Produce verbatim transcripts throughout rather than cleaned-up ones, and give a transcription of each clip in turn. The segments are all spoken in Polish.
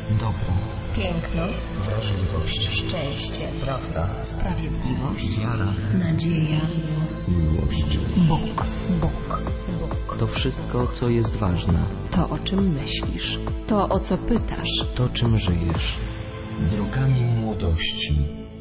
dobro, piękno, wrażliwość, szczęście, prawda, sprawiedliwość, wiara, nadzieja, miłość, Bóg, Bóg, Bóg. To wszystko, co jest ważne. To, o czym myślisz, to, o co pytasz. To, czym żyjesz. drogami młodości.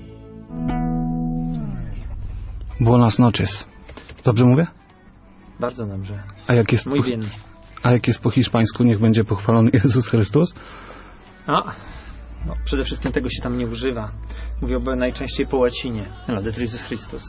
Buenas noches. Dobrze mówię? Bardzo dobrze. A jak jest, Muy po, bien. a jak jest po hiszpańsku, niech będzie pochwalony Jezus Chrystus? A, no, przede wszystkim tego się tam nie używa. Mówiłby najczęściej po łacinie. Laudetur Jezus Chrystus.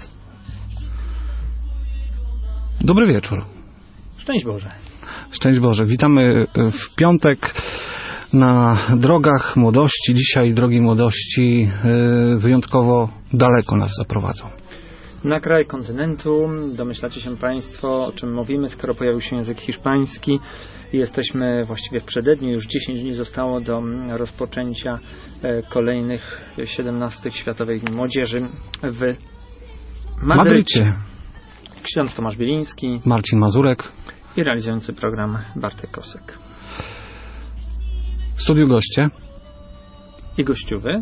Dobry wieczór. Szczęść Boże. Szczęść Boże. Witamy w piątek na drogach młodości. Dzisiaj drogi młodości wyjątkowo daleko nas zaprowadzą. Na kraj kontynentu, domyślacie się Państwo, o czym mówimy, skoro pojawił się język hiszpański. Jesteśmy właściwie w przededniu, już dziesięć dni zostało do rozpoczęcia kolejnych siedemnastych Światowych Dni Młodzieży w Madrycie. Madrycie. Ksiądz Tomasz Bieliński, Marcin Mazurek i realizujący program Bartek Kosek. W studiu goście. I gościuwy.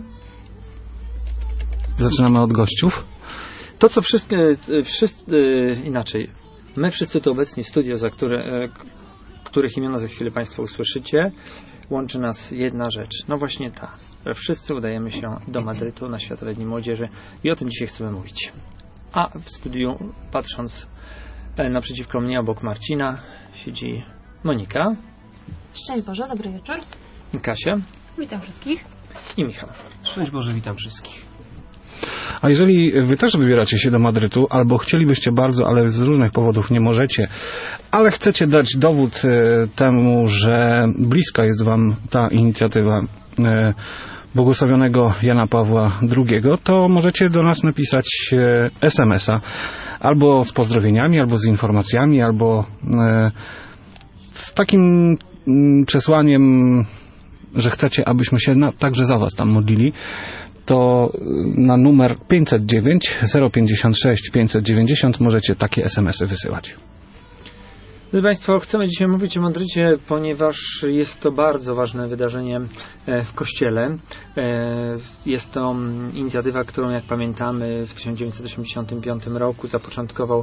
Zaczynamy od gościów. To, co wszystkie, wszyscy, inaczej, my wszyscy tu obecni w studio, za które, których imiona za chwilę Państwo usłyszycie, łączy nas jedna rzecz. No właśnie ta. Wszyscy udajemy się do Madrytu na Światowe Dni Młodzieży i o tym dzisiaj chcemy mówić. A w studiu, patrząc naprzeciwko mnie, obok Marcina, siedzi Monika. Szczęść Boże, dobry wieczór. Kasia. Witam wszystkich. I Michał. Szczęść Boże, witam wszystkich. A jeżeli wy też wybieracie się do Madrytu, albo chcielibyście bardzo, ale z różnych powodów nie możecie, ale chcecie dać dowód e, temu, że bliska jest wam ta inicjatywa e, błogosławionego Jana Pawła drugiego, to możecie do nas napisać e, es em es a albo z pozdrowieniami, albo z informacjami, albo e, z takim m, przesłaniem, że chcecie, abyśmy się na, także za was tam modlili. To na numer pięćset dziewięć zero pięćdziesiąt sześć pięćset dziewięćdziesiąt możecie takie es em esy wysyłać. Drodzy Państwo, chcemy dzisiaj mówić o Madrycie, ponieważ jest to bardzo ważne wydarzenie w Kościele. Jest to inicjatywa, którą, jak pamiętamy, w tysiąc dziewięćset osiemdziesiątym piątym roku zapoczątkował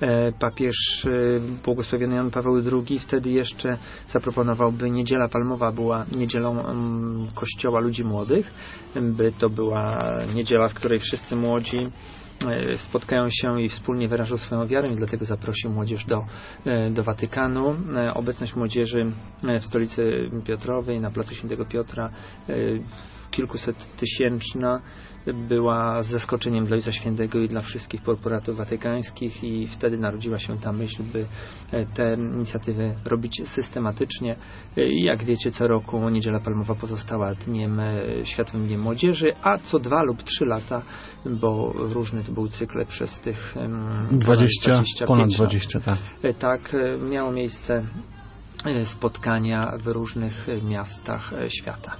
papież błogosławiony Jan Paweł drugi. Wtedy jeszcze zaproponował, by Niedziela Palmowa była niedzielą Kościoła ludzi młodych, by to była niedziela, w której wszyscy młodzi spotkają się i wspólnie wyrażą swoją wiarę, i dlatego zaprosił młodzież do, do Watykanu. Obecność młodzieży w stolicy Piotrowej, na placu Świętego Piotra, kilkuset tysięczna, była zaskoczeniem dla Ojca Świętego i dla wszystkich korporatów watykańskich, i wtedy narodziła się ta myśl, by te inicjatywy robić systematycznie. I jak wiecie, co roku Niedziela Palmowa pozostała dniem, Światowym Dniem Młodzieży, a co dwa lub trzy lata, bo różne to były cykle przez tych dwadzieścia, ponad dwadzieścia, lat. tak. Tak, miało miejsce spotkania w różnych miastach świata.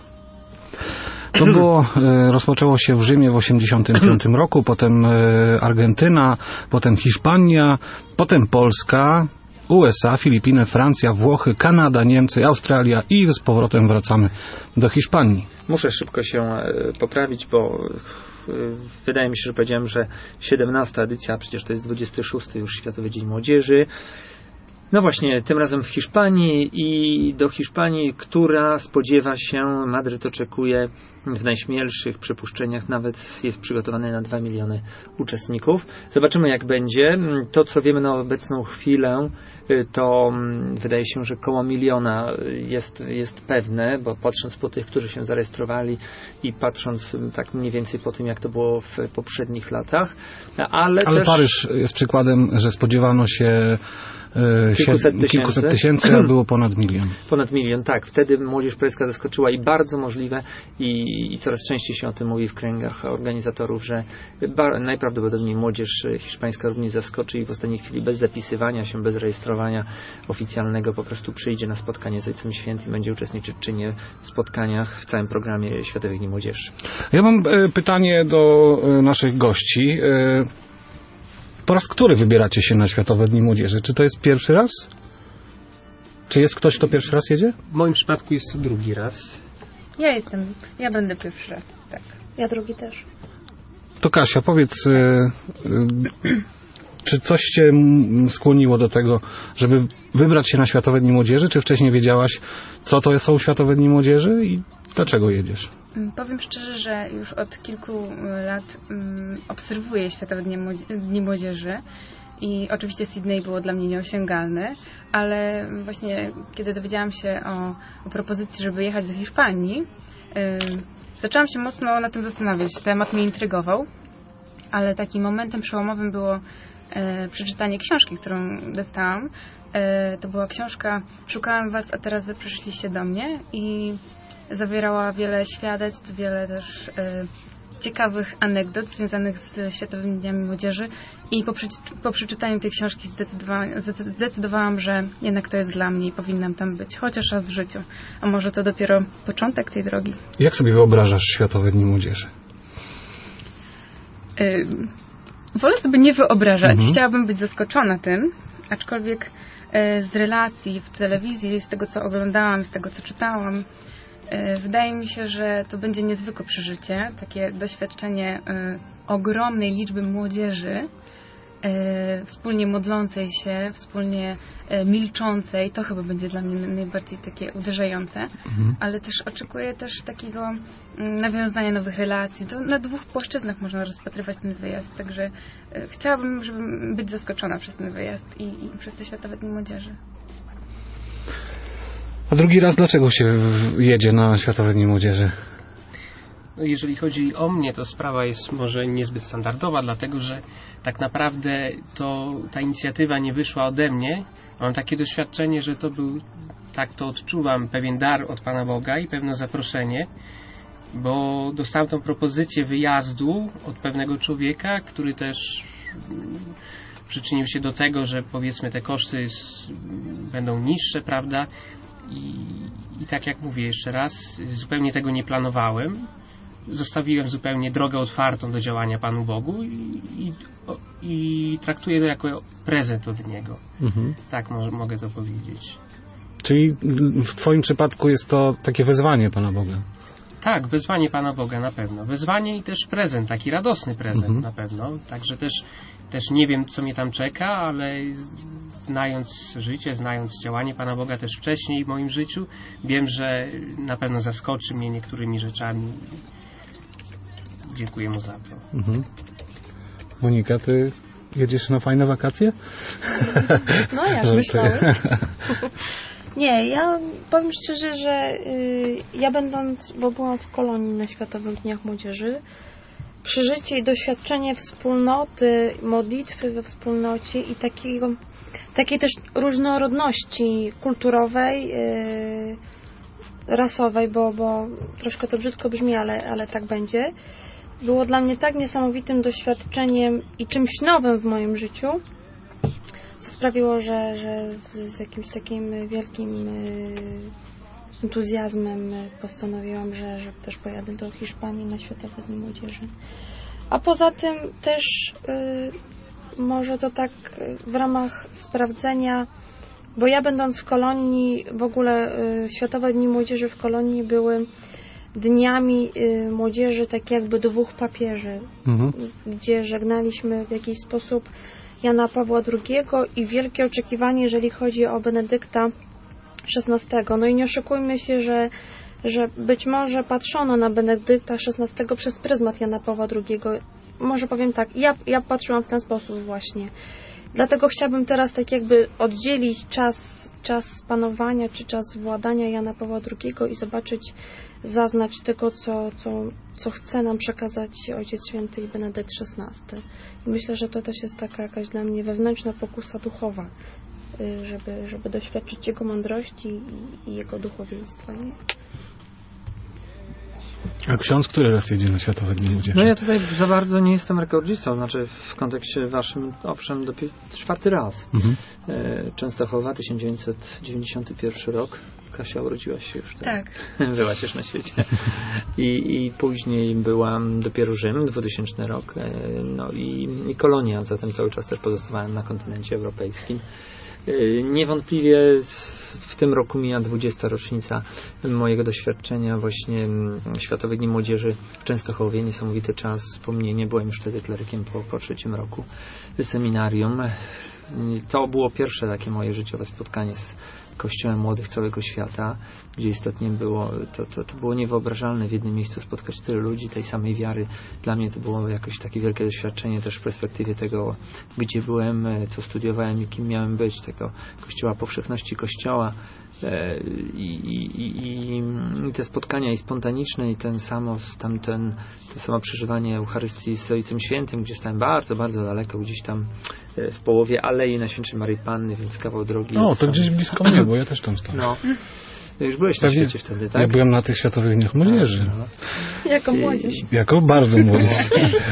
To było, rozpoczęło się w Rzymie w osiemdziesiątym piątym roku, potem Argentyna, potem Hiszpania, potem Polska, U S A, Filipiny, Francja, Włochy, Kanada, Niemcy, Australia i z powrotem wracamy do Hiszpanii. Muszę szybko się poprawić, bo wydaje mi się, że powiedziałem, że siedemnasta edycja, a przecież to jest dwudziesty szósty już Światowy Dzień Młodzieży. No właśnie, tym razem w Hiszpanii, i do Hiszpanii, która spodziewa się, Madryt oczekuje w najśmielszych przypuszczeniach, nawet jest przygotowany na dwa miliony uczestników. Zobaczymy, jak będzie. To, co wiemy na obecną chwilę, to wydaje się, że koło miliona jest, jest pewne, bo patrząc po tych, którzy się zarejestrowali i patrząc tak mniej więcej po tym, jak to było w poprzednich latach. Ale, Ale też... Paryż jest przykładem, że spodziewano się Kilkuset tysięcy. Kilkuset tysięcy, a było ponad milion. Ponad milion, tak. Wtedy młodzież paryska zaskoczyła i bardzo możliwe, i, i coraz częściej się o tym mówi w kręgach organizatorów, że ba, najprawdopodobniej młodzież hiszpańska również zaskoczy i w ostatniej chwili bez zapisywania się, bez rejestrowania oficjalnego po prostu przyjdzie na spotkanie z Ojcem Świętym, będzie uczestniczyć czy nie w spotkaniach w całym programie Światowych Dni Młodzieży. Ja mam pytanie do naszych gości. Po raz który wybieracie się na Światowe Dni Młodzieży? Czy to jest pierwszy raz? Czy jest ktoś, kto pierwszy raz jedzie? W moim przypadku jest to drugi raz. Ja jestem, ja będę pierwszy raz, tak. Ja drugi też. To Kasia, powiedz, y, y, czy coś cię m, skłoniło do tego, żeby wybrać się na Światowe Dni Młodzieży? Czy wcześniej wiedziałaś, co to są Światowe Dni Młodzieży i dlaczego jedziesz? Powiem szczerze, że już od kilku lat um, obserwuję Światowe Dni, Młodzie- Dni Młodzieży i oczywiście Sydney było dla mnie nieosiągalne, ale właśnie kiedy dowiedziałam się o, o propozycji, żeby jechać do Hiszpanii, um, zaczęłam się mocno na tym zastanawiać. Temat mnie intrygował, ale takim momentem przełomowym było e, przeczytanie książki, którą dostałam. E, to była książka Szukałam was, a teraz wy przyszliście do mnie i zawierała wiele świadectw, wiele też e, ciekawych anegdot związanych z Światowymi Dniami Młodzieży i po, przeczy- po przeczytaniu tej książki zdecydowa- zdecydowałam, że jednak to jest dla mnie i powinnam tam być, chociaż raz w życiu. A może to dopiero początek tej drogi. Jak sobie wyobrażasz Światowe Dni Młodzieży? Y, wolę sobie nie wyobrażać. Mhm. Chciałabym być zaskoczona tym, aczkolwiek y, z relacji w telewizji, z tego co oglądałam, z tego co czytałam, y, wydaje mi się, że to będzie niezwykłe przeżycie, takie doświadczenie y, ogromnej liczby młodzieży, y, wspólnie modlącej się, wspólnie y, milczącej. To chyba będzie dla mnie najbardziej takie uderzające, Mhm. ale też oczekuję też takiego mm, nawiązania nowych relacji. To na dwóch płaszczyznach można rozpatrywać ten wyjazd, także y, chciałabym, żeby być zaskoczona przez ten wyjazd i, i przez te Światowe Dni Młodzieży. A drugi raz dlaczego się w- jedzie na Światowe Dni Młodzieży? No, jeżeli chodzi o mnie, to sprawa jest może niezbyt standardowa, dlatego że tak naprawdę to ta inicjatywa nie wyszła ode mnie. Mam takie doświadczenie, że to był, tak to odczuwam, pewien dar od Pana Boga i pewne zaproszenie, bo dostałem tą propozycję wyjazdu od pewnego człowieka, który też mm, przyczynił się do tego, że powiedzmy te koszty s- będą niższe, prawda? I, I tak jak mówię jeszcze raz, zupełnie tego nie planowałem. Zostawiłem zupełnie drogę otwartą do działania Panu Bogu i, i, o, i traktuję to jako prezent od Niego. Mhm. Tak mo- mogę to powiedzieć. Czyli w twoim przypadku jest to takie wezwanie Pana Boga. Tak, wezwanie Pana Boga na pewno. Wezwanie i też prezent, taki radosny prezent Mhm. na pewno. Także też, też nie wiem, co mnie tam czeka, ale znając życie, znając działanie Pana Boga też wcześniej w moim życiu, wiem, że na pewno zaskoczy mnie niektórymi rzeczami. Dziękuję Mu za to. Mhm. Monika, ty jedziesz na fajne wakacje? No jak Że ty- myślałeś? Nie, ja powiem szczerze, że y, ja będąc, bo byłam w Kolonii na Światowych Dniach Młodzieży, przeżycie i doświadczenie wspólnoty, modlitwy we wspólnocie i takiego, takiej też różnorodności kulturowej, y, rasowej, bo, bo troszkę to brzydko brzmi, ale, ale tak będzie, było dla mnie tak niesamowitym doświadczeniem i czymś nowym w moim życiu, co sprawiło, że, że z, z jakimś takim wielkim y, entuzjazmem postanowiłam, że, że też pojadę do Hiszpanii na Światowe Dni Młodzieży. A poza tym też y, może to tak w ramach sprawdzenia, bo ja będąc w Kolonii, w ogóle y, Światowe Dni Młodzieży w Kolonii były dniami y, młodzieży tak jakby dwóch papieży, Mhm. gdzie żegnaliśmy w jakiś sposób Jana Pawła drugiego i wielkie oczekiwanie, jeżeli chodzi o Benedykta szesnastego. No i nie oszukujmy się, że, że być może patrzono na Benedykta szesnastego przez pryzmat Jana Pawła drugiego. Może powiem tak, ja, ja patrzyłam w ten sposób właśnie. Dlatego chciałabym teraz tak jakby oddzielić czas, czas panowania czy czas władania Jana Pawła drugiego i zobaczyć, zaznać tego, co, co, co chce nam przekazać Ojciec Święty i Benedykt szesnasty. I myślę, że to też jest taka jakaś dla mnie wewnętrzna pokusa duchowa, y, żeby, żeby doświadczyć Jego mądrości i, i Jego duchowieństwa. Nie? A ksiądz który raz jedzie na Światowe Dni Młodzieży? No ja tutaj za bardzo nie jestem rekordzistą, znaczy w kontekście waszym, owszem, dopiero czwarty raz. Mhm. E, Częstochowa, tysiąc dziewięćset dziewięćdziesiąty pierwszy rok. Kasia, urodziłaś się już wtedy. Tak. Byłaś już na świecie. I, I później byłam dopiero Rzym, dwutysięczny rok. E, no i, i Kolonia, zatem cały czas też pozostawałem na kontynencie europejskim. Niewątpliwie w tym roku mija dwudziesta rocznica mojego doświadczenia właśnie Światowych Dni Młodzieży w Częstochowie. Niesamowity czas, wspomnienie. Byłem już wtedy klerykiem po, po trzecim roku seminarium. To było pierwsze takie moje życiowe spotkanie z Kościołem młodych całego świata, gdzie istotnie było, to, to, to było niewyobrażalne w jednym miejscu spotkać tylu ludzi tej samej wiary. Dla mnie to było jakoś takie wielkie doświadczenie też w perspektywie tego, gdzie byłem, co studiowałem i kim miałem być, tego Kościoła, powszechności Kościoła. I, i, i, i te spotkania i spontaniczne i ten samo, tamten, to samo przeżywanie Eucharystii z Ojcem Świętym, gdzie stałem bardzo, bardzo daleko, gdzieś tam w połowie Alei Najświętszej Maryi Panny, więc kawał drogi. O, to gdzieś blisko mnie, bo ja też tam stałem. No. No już byłeś Pewnie, na świecie wtedy, tak? Ja byłem na tych Światowych Dniach Młodzieży. No. Jako młodzież. I, jako bardzo młodzież.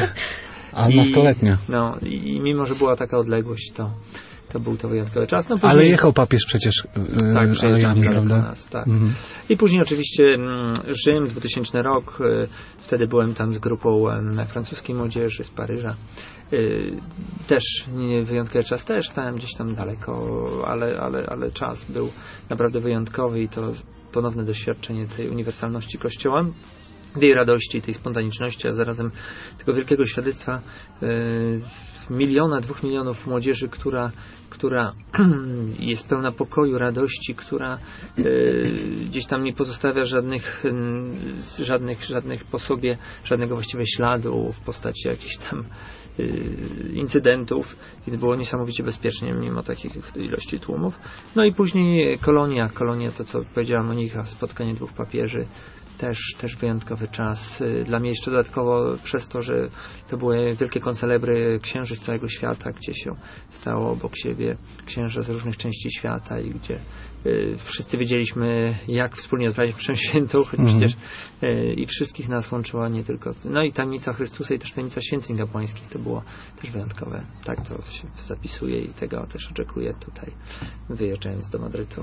A nastoletnia. No i mimo, że była taka odległość, to to był to wyjątkowy czas. No, później... Ale jechał papież przecież yy, tak, przejeżdżał prawda? Nas, tak. Mhm. I później oczywiście Rzym, dwutysięczny rok. Yy, wtedy byłem tam z grupą yy, francuskiej młodzieży z Paryża. Yy, też nie wyjątkowy czas, też stałem gdzieś tam daleko, ale, ale, ale czas był naprawdę wyjątkowy i to ponowne doświadczenie tej uniwersalności Kościoła, tej radości, tej spontaniczności, a zarazem tego wielkiego świadectwa yy, miliona, dwóch milionów młodzieży, która, która jest pełna pokoju, radości, która yy, gdzieś tam nie pozostawia żadnych, yy, żadnych, żadnych po sobie, żadnego właściwie śladu w postaci jakichś tam yy, incydentów, więc było niesamowicie bezpiecznie mimo takich ilości tłumów. No i później kolonia, kolonia to co powiedziała Monika, spotkanie dwóch papieży. Też, też wyjątkowy czas. Dla mnie jeszcze dodatkowo przez to, że to były wielkie koncelebry księży z całego świata, gdzie się stało obok siebie księża z różnych części świata i gdzie y, wszyscy wiedzieliśmy, jak wspólnie odprawić mszę świętą, choć mm. przecież y, i wszystkich nas łączyła nie tylko... No i tajemnica Chrystusa i też tajemnica święceń kapłańskich to było też wyjątkowe. Tak to się zapisuje i tego też oczekuję tutaj, wyjeżdżając do Madrytu.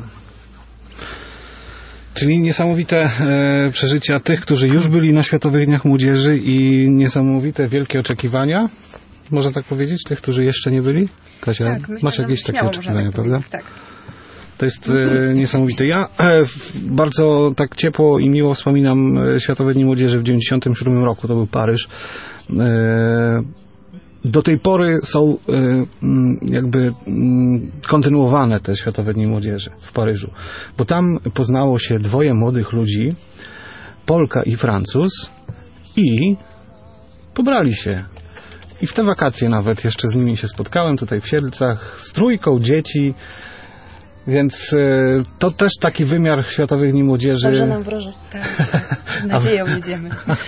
Czyli niesamowite e, przeżycia tych, którzy już byli na Światowych Dniach Młodzieży i niesamowite wielkie oczekiwania, można tak powiedzieć, tych, którzy jeszcze nie byli? Kasia, tak, myślę, masz jakieś takie oczekiwania, tak prawda? Tak. To jest e, niesamowite. Ja e, bardzo tak ciepło i miło wspominam Światowe Dni Młodzieży w dziewięćdziesiątym siódmym roku, to był Paryż. E, Do tej pory są jakby kontynuowane te Światowe Dni Młodzieży w Paryżu, bo tam poznało się dwoje młodych ludzi, Polka i Francuz, i pobrali się. I w te wakacje nawet jeszcze z nimi się spotkałem tutaj w Siedlcach z trójką dzieci, więc to też taki wymiar Światowych Dni Młodzieży. Dobrze nam wróży. Tak, tak. Z nadzieją jedziemy.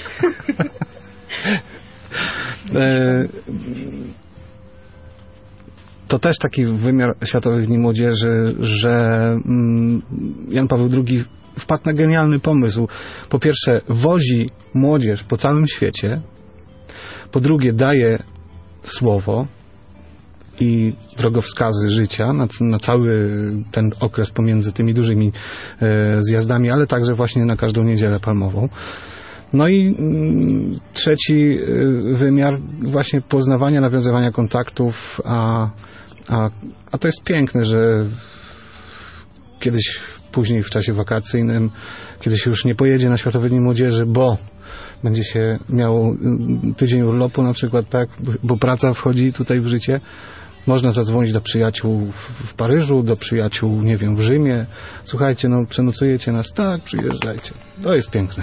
To też taki wymiar Światowych Dni Młodzieży, że Jan Paweł drugi wpadł na genialny pomysł. Po pierwsze, wozi młodzież po całym świecie. Po drugie, daje słowo i drogowskazy życia na, na cały ten okres pomiędzy tymi dużymi e, zjazdami, ale także właśnie na każdą niedzielę palmową. No i mm, trzeci y, wymiar właśnie poznawania, nawiązywania kontaktów, a, a, a to jest piękne, że kiedyś później w czasie wakacyjnym, kiedy się już nie pojedzie na Światowe Dni Młodzieży, bo będzie się miało tydzień urlopu na przykład, tak, bo praca wchodzi tutaj w życie, można zadzwonić do przyjaciół w, w Paryżu, do przyjaciół, nie wiem, w Rzymie. Słuchajcie, no przenocujecie nas, tak, przyjeżdżajcie. To jest piękne.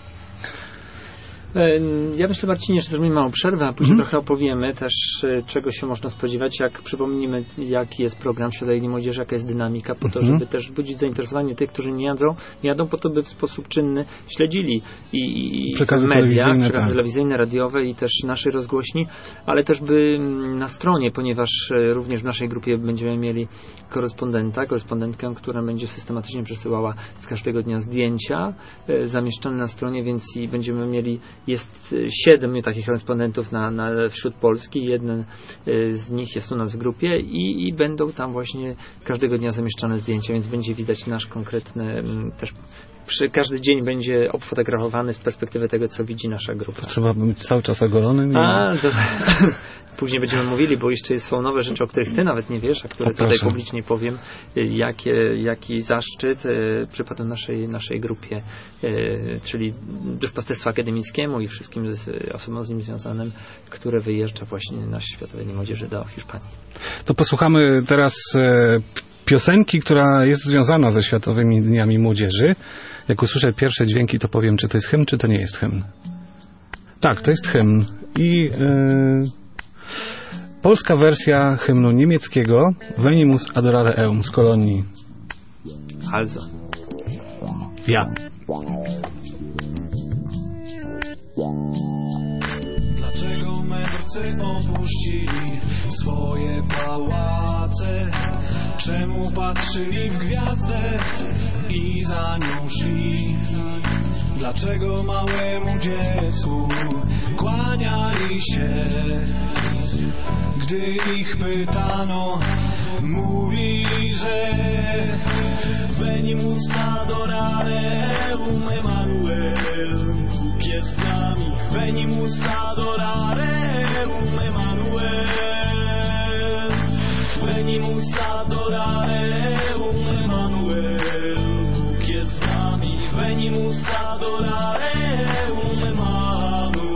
Ja myślę, Marcinie, że zrobimy małą przerwę, a później Mhm. trochę opowiemy też, czego się można spodziewać, jak przypomnimy, jaki jest program Światowej Dni Młodzieży, jaka jest dynamika, po to, Mhm. żeby też budzić zainteresowanie tych, którzy nie jadą, nie jadą po to, by w sposób czynny śledzili i, i Przekazy media, telewizyjne, przekazy tak. telewizyjne, radiowe i też naszej rozgłośni, ale też by na stronie, ponieważ również w naszej grupie będziemy mieli korespondenta, korespondentkę, która będzie systematycznie przesyłała z każdego dnia zdjęcia e, zamieszczane na stronie, więc i będziemy mieli, jest siedmiu takich korespondentów na, na, wśród Polski, jeden e, z nich jest u nas w grupie i, i będą tam właśnie każdego dnia zamieszczane zdjęcia, więc będzie widać nasz konkretny m, też przy, każdy dzień będzie obfotografowany z perspektywy tego, co widzi nasza grupa. To trzeba być cały czas ogolonym. A, to... Później będziemy mówili, bo jeszcze są nowe rzeczy, o których ty nawet nie wiesz, a które o, tutaj publicznie powiem, jakie, jaki zaszczyt e, przypadł naszej, naszej grupie, e, czyli duszpasterstwu akademickiemu i wszystkim z, osobom z nim związanym, które wyjeżdża właśnie na Światowe Dni Młodzieży do Hiszpanii. To posłuchamy teraz e, piosenki, która jest związana ze Światowymi Dniami Młodzieży. Jak usłyszę pierwsze dźwięki, to powiem, czy to jest hymn, czy to nie jest hymn. Tak, to jest hymn. I e, polska wersja hymnu niemieckiego Venimus adorare eum z Kolonii. Also. Ja. Dlaczego mędrcy opuścili swoje pałace? Czemu patrzyli w gwiazdę i za nią szli? Dlaczego małemu dziecku kłaniali się? Gdy ich pytano, mówili, że Venimus adorare eum Emanuel, Bóg jest z nami. Venimus adorare eum Emanuel, Venimus adorare eum Emanuel, Bóg jest z nami. Venimus adorare eum Emanuel.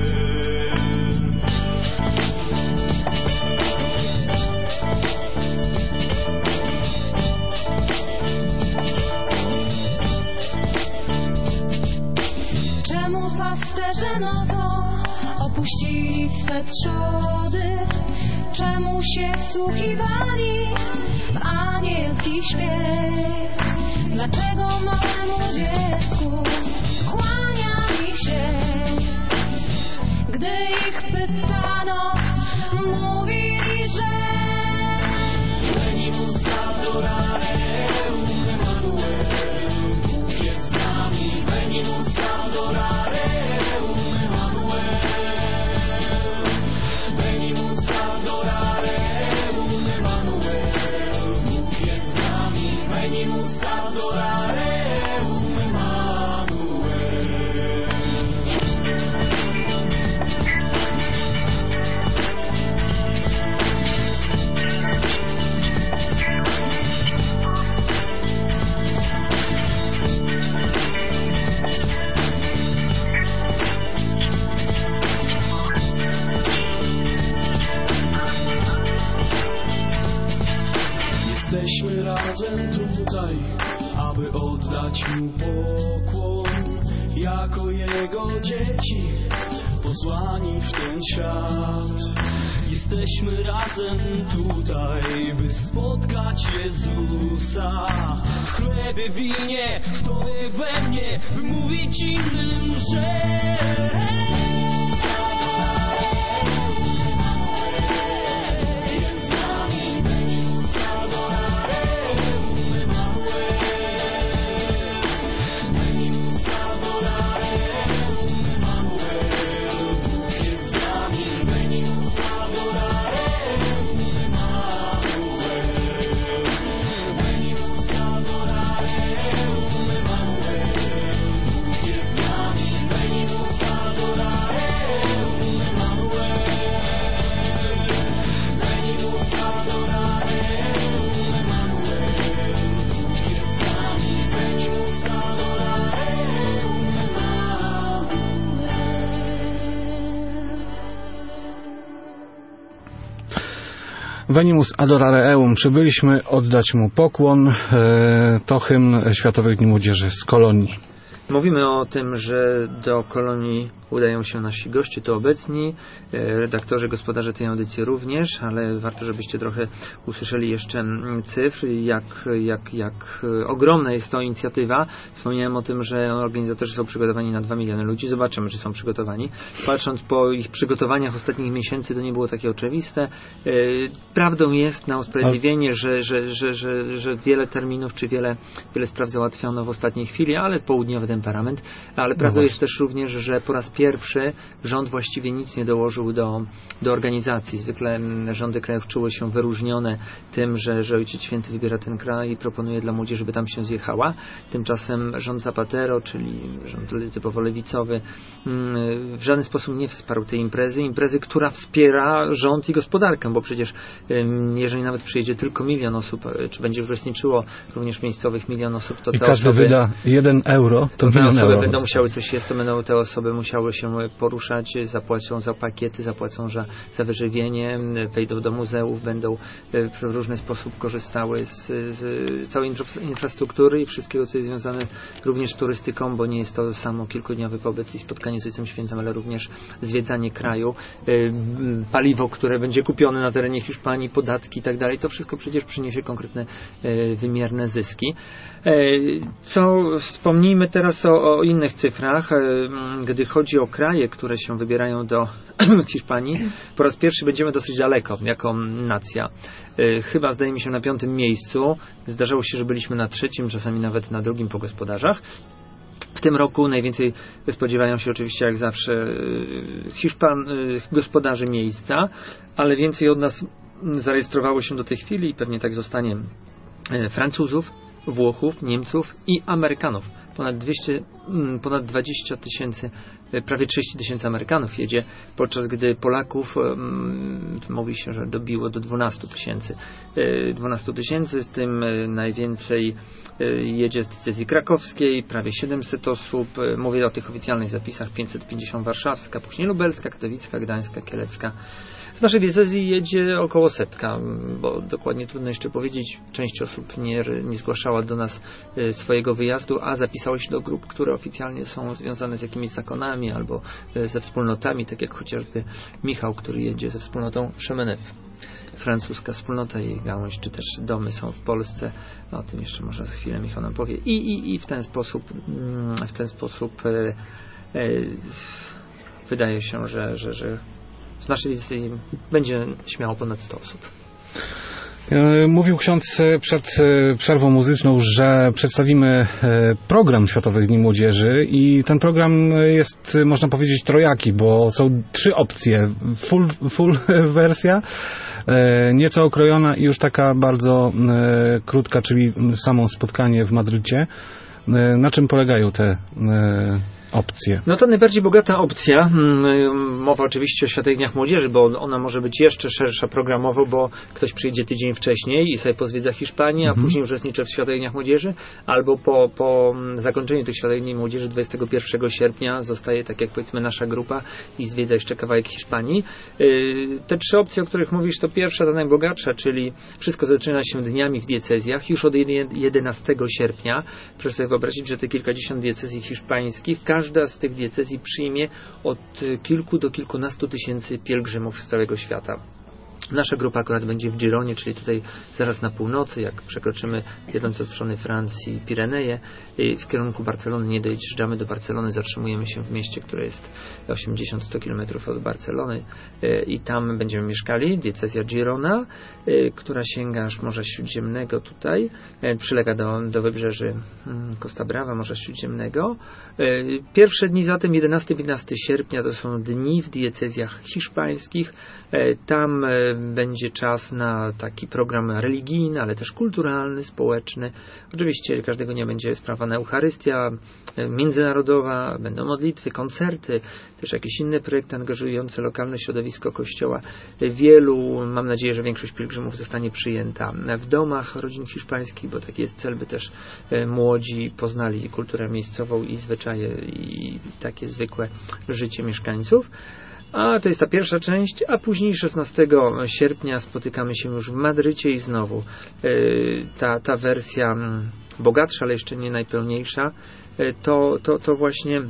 Czemu pasterze nowo opuścili swe trzody? Czemu się wsłuchiwali w anielski śpiew? Dlaczego małemu dziecku kłaniali się? Gdy ich pytano, mówili, że Venimus adorare eum Emanuel, Bóg jest z nami. Venimus adorare eum Emanuel, Venimus adorare eum Emanuel, Bóg jest z nami. Venimus adorare eum Emanuel. Jesteśmy razem tutaj, aby oddać Mu pokłon, jako Jego dzieci, posłani w ten świat. Jesteśmy razem tutaj, by spotkać Jezusa. W chlebie, winie, w Tobie, we mnie, by mówić innym, że Venimus adorare eum. Przybyliśmy oddać Mu pokłon. E, to hymn Światowych Dni Młodzieży z Kolonii. Mówimy o tym, że do Kolonii udają się nasi goście, to obecni, redaktorzy, gospodarze tej audycji również, ale warto, żebyście trochę usłyszeli jeszcze cyfr, jak, jak, jak ogromna jest to inicjatywa. Wspomniałem o tym, że organizatorzy są przygotowani na dwa miliony ludzi. Zobaczymy, czy są przygotowani. Patrząc po ich przygotowaniach ostatnich miesięcy, to nie było takie oczywiste. Prawdą jest na usprawiedliwienie, że, że, że, że, że wiele terminów, czy wiele, wiele spraw załatwiono w ostatniej chwili, ale południowe temperament, ale prawdą jest też również, że po raz pierwszy rząd właściwie nic nie dołożył do, do organizacji. Zwykle rządy krajów czuły się wyróżnione tym, że, że Ojciec Święty wybiera ten kraj i proponuje dla młodzieży, żeby tam się zjechała. Tymczasem rząd Zapatero, czyli rząd typowo lewicowy, w żaden sposób nie wsparł tej imprezy. Imprezy, która wspiera rząd i gospodarkę, bo przecież jeżeli nawet przyjedzie tylko milion osób, czy będzie uczestniczyło również miejscowych milion osób, to I te każdy osoby, wyda jeden euro, to, to te milion osoby euro. będą musiały coś jeść, to będą te osoby musiały się poruszać, zapłacą za pakiety, zapłacą za, za wyżywienie, wejdą do muzeów, będą w różny sposób korzystały z, z całej infrastruktury i wszystkiego, co jest związane również z turystyką, bo nie jest to samo kilkudniowy pobyt i spotkanie z Ojcem Świętym, ale również zwiedzanie kraju, paliwo, które będzie kupione na terenie Hiszpanii, podatki i tak dalej. To wszystko przecież przyniesie konkretne wymierne zyski. Co wspomnijmy teraz o, o innych cyfrach. Gdy chodzi o kraje, które się wybierają do Hiszpanii, po raz pierwszy będziemy dosyć daleko jako nacja. Chyba zdaje mi się na piątym miejscu. Zdarzało się, że byliśmy na trzecim, czasami nawet na drugim po gospodarzach. W tym roku najwięcej spodziewają się oczywiście jak zawsze Hiszpan, gospodarzy miejsca, ale więcej od nas zarejestrowało się do tej chwili i pewnie tak zostanie Francuzów, Włochów, Niemców i Amerykanów. Ponad dwieście, ponad dwadzieścia tysięcy, prawie trzydzieści tysięcy Amerykanów jedzie, podczas gdy Polaków um, mówi się, że dobiło do dwunastu tysięcy. dwunastu tysięcy, z tym najwięcej jedzie z decyzji krakowskiej, prawie siedemset osób. Mówię o tych oficjalnych zapisach, pięćset pięćdziesiąt warszawska, później lubelska, katowicka, gdańska, kielecka. Z naszej diecezji jedzie około setka, bo dokładnie trudno jeszcze powiedzieć. Część osób nie, nie zgłaszała do nas swojego wyjazdu, a zapisało się do grup, które oficjalnie są związane z jakimiś zakonami albo ze wspólnotami, tak jak chociażby Michał, który jedzie ze wspólnotą Szemenew. Francuska wspólnota, jej gałąź, czy też domy są w Polsce. No, o tym jeszcze może za chwilę Michał nam powie. I, i, i w ten sposób w ten sposób e, e, wydaje się, że, że, że w naszej decyzji będzie śmiało ponad sto osób. Mówił ksiądz przed przerwą muzyczną, że przedstawimy program Światowych Dni Młodzieży i ten program jest, można powiedzieć, trojaki, bo są trzy opcje. Full, full wersja, nieco okrojona i już taka bardzo krótka, czyli samo spotkanie w Madrycie. Na czym polegają te opcje? No to najbardziej bogata opcja, mowa oczywiście o Światowych Dniach Młodzieży, bo ona może być jeszcze szersza programowo, bo ktoś przyjdzie tydzień wcześniej i sobie pozwiedza Hiszpanię, a mhm. później uczestniczy w Światowych Dniach Młodzieży, albo po, po zakończeniu tych Światowych Dni Młodzieży dwudziestego pierwszego sierpnia zostaje, tak jak powiedzmy, nasza grupa i zwiedza jeszcze kawałek Hiszpanii. Te trzy opcje, o których mówisz, to pierwsza, ta najbogatsza, czyli wszystko zaczyna się dniami w diecezjach, już od jedenastego sierpnia. Proszę sobie wyobrazić, że te kilkadziesiąt diecezji hiszpańskich, każda z tych diecezji przyjmie od kilku do kilkunastu tysięcy pielgrzymów z całego świata. Nasza grupa akurat będzie w Gironie, czyli tutaj zaraz na północy, jak przekroczymy jadąc od strony Francji Pireneje w kierunku Barcelony, nie dojeżdżamy do Barcelony, zatrzymujemy się w mieście, które jest osiemdziesiąt do stu kilometrów od Barcelony i tam będziemy mieszkali. Diecezja Girona, która sięga aż Morza Śródziemnego tutaj, przylega do, do wybrzeży Costa Brava, Morza Śródziemnego. Pierwsze dni zatem jedenastego do piętnastego sierpnia to są dni w diecezjach hiszpańskich. Tam będzie czas na taki program religijny, ale też kulturalny, społeczny. Oczywiście każdego dnia będzie sprawowana Eucharystia międzynarodowa, będą modlitwy, koncerty, też jakieś inne projekty angażujące lokalne środowisko Kościoła. Wielu, mam nadzieję, że większość pielgrzymów zostanie przyjęta w domach rodzin hiszpańskich, bo taki jest cel, by też młodzi poznali kulturę miejscową i zwyczaje i takie zwykłe życie mieszkańców. A to jest ta pierwsza część, a później szesnastego sierpnia spotykamy się już w Madrycie i znowu yy, ta, ta wersja bogatsza, ale jeszcze nie najpełniejsza, yy, to, to, to właśnie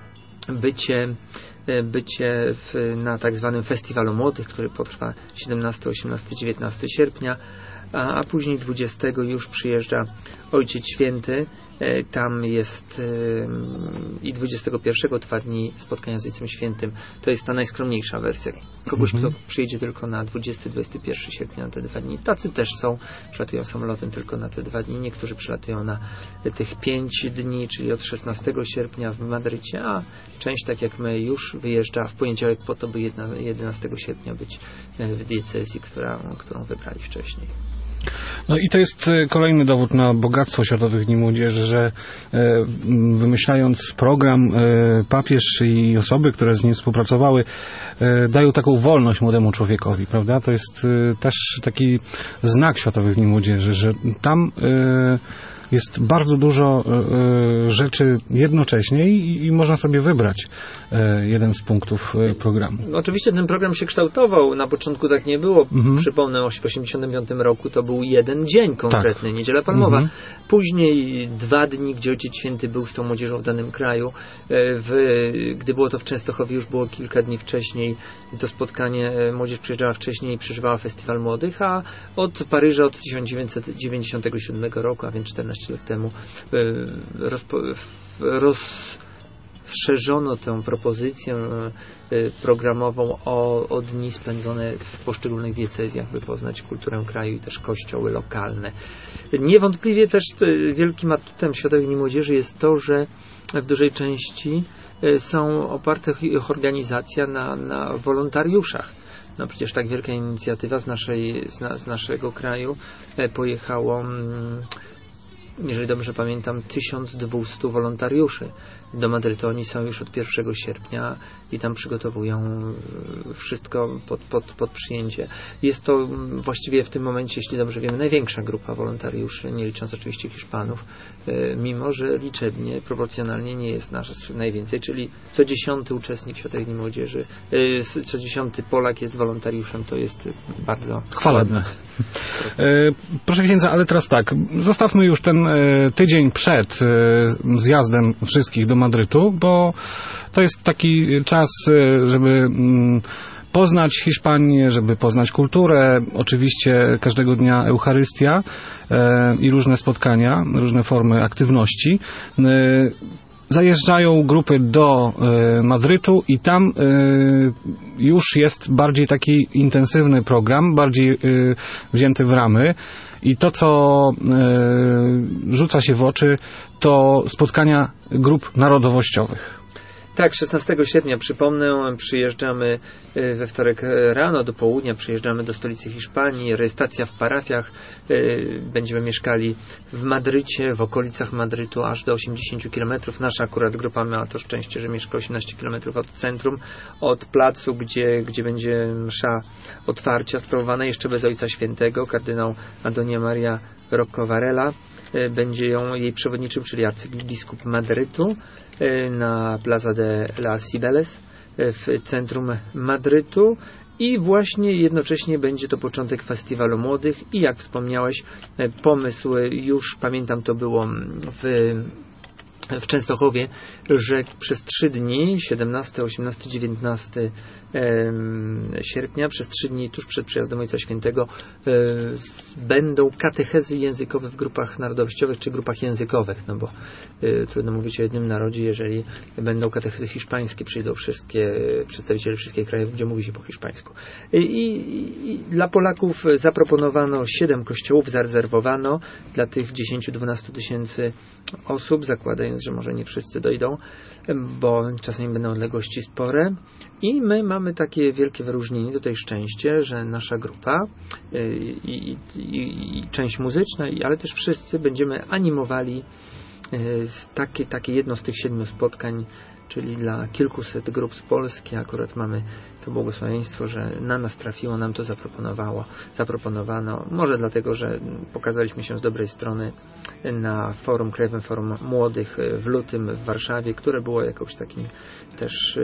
bycie, yy, bycie w, na tak zwanym Festiwalu Młodych, który potrwa siedemnastego, osiemnastego, dziewiętnastego sierpnia, a, a później dwudziestego już przyjeżdża Ojciec Święty. Tam jest i dwudziestego pierwszego dwa dni spotkania z Ojcem Świętym. To jest ta najskromniejsza wersja. Kogoś, Mhm. kto przyjedzie tylko na dwudziesty dwudziesty pierwszy sierpnia na te dwa dni. Tacy też są, przylatują samolotem tylko na te dwa dni. Niektórzy przylatują na tych pięć dni, czyli od szesnastego sierpnia w Madrycie, a część, tak jak my, już wyjeżdża w poniedziałek po to, by jedenastego sierpnia być w diecezji, która, którą wybrali wcześniej. No i to jest e, kolejny dowód na bogactwo Światowych Dni Młodzieży, że e, m, wymyślając program, e, papież i osoby, które z nim współpracowały, e, dają taką wolność młodemu człowiekowi, prawda? To jest e, też taki znak Światowych Dni Młodzieży, że tam e, jest bardzo dużo e, rzeczy jednocześnie i, i można sobie wybrać e, jeden z punktów e, programu. Oczywiście ten program się kształtował. Na początku tak nie było. Mhm. Przypomnę, w osiemdziesiątym piątym roku to był jeden dzień konkretny, Tak. Niedziela Palmowa. Mhm. Później dwa dni, gdzie Ojciec Święty był z tą młodzieżą w danym kraju. W, gdy było to w Częstochowie, już było kilka dni wcześniej. To spotkanie, młodzież przyjeżdżała wcześniej i przeżywała Festiwal Młodych, a od Paryża od tysiąc dziewięćset dziewięćdziesiątego siódmego roku, a więc czternaście lat temu, rozpo, rozszerzono tę propozycję programową o, o dni spędzone w poszczególnych diecezjach, by poznać kulturę kraju i też kościoły lokalne. Niewątpliwie też wielkim atutem Światowych Dni Młodzieży jest to, że w dużej części są oparte ich organizacja na, na wolontariuszach. No przecież tak wielka inicjatywa z, naszej, z, na, z naszego kraju pojechało, jeżeli dobrze pamiętam, tysiąc dwieście wolontariuszy do Madrytu. Oni są już od pierwszego sierpnia i tam przygotowują wszystko pod, pod, pod przyjęcie. Jest to właściwie w tym momencie, jeśli dobrze wiemy, największa grupa wolontariuszy, nie licząc oczywiście Hiszpanów, mimo że liczebnie, proporcjonalnie nie jest nas najwięcej, czyli co dziesiąty uczestnik Światowych Dni Młodzieży, co dziesiąty Polak jest wolontariuszem, to jest bardzo chwalebne. Proszę księdza, ale teraz tak, zostawmy już ten tydzień przed zjazdem wszystkich do Madrytu, bo to jest taki czas, żeby poznać Hiszpanię, żeby poznać kulturę, oczywiście każdego dnia Eucharystia i różne spotkania, różne formy aktywności. Zajeżdżają grupy do Madrytu i tam już jest bardziej taki intensywny program, bardziej wzięty w ramy. I to, co rzuca się w oczy, to spotkania grup narodowościowych. Tak, szesnastego sierpnia, przypomnę, przyjeżdżamy we wtorek rano do południa, przyjeżdżamy do stolicy Hiszpanii, rejestracja w parafiach, będziemy mieszkali w Madrycie, w okolicach Madrytu aż do osiemdziesiąt kilometrów. Nasza akurat grupa miała to szczęście, że mieszka osiemnaście kilometrów od centrum, od placu, gdzie, gdzie będzie msza otwarcia, sprawowana jeszcze bez Ojca Świętego. Kardynał Antonio Maria Rocco Varela będzie ją jej przewodniczył, czyli arcybiskup Madrytu, na Plaza de las Cibeles w centrum Madrytu i właśnie jednocześnie będzie to początek Festiwalu Młodych i jak wspomniałeś, pomysł, już pamiętam, to było w w Częstochowie, że przez trzy dni, siedemnastego, osiemnastego, dziewiętnastego sierpnia, przez trzy dni tuż przed przyjazdem Ojca Świętego e, będą katechezy językowe w grupach narodowościowych czy grupach językowych, no bo e, trudno mówić o jednym narodzie, jeżeli będą katechezy hiszpańskie, przyjdą wszystkie przedstawiciele wszystkich krajów, gdzie mówi się po hiszpańsku. I, i, i dla Polaków zaproponowano siedem kościołów, zarezerwowano dla tych dziesięć do dwunastu tysięcy osób, zakładając, że może nie wszyscy dojdą, bo czasami będą odległości spore i my mamy takie wielkie wyróżnienie, tutaj szczęście, że nasza grupa i, i, i część muzyczna, ale też wszyscy będziemy animowali takie, takie jedno z tych siedmiu spotkań, czyli dla kilkuset grup z Polski. Akurat mamy to błogosławieństwo, że na nas trafiło, nam to zaproponowało, zaproponowano. Może dlatego, że pokazaliśmy się z dobrej strony na forum, Krajowym Forum Młodych w lutym w Warszawie, które było jakąś takim też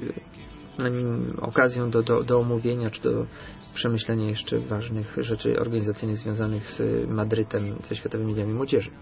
yy, okazją do, do, do omówienia, czy do przemyślenia jeszcze ważnych rzeczy organizacyjnych związanych z Madrytem, ze Światowymi Dniami Młodzieży.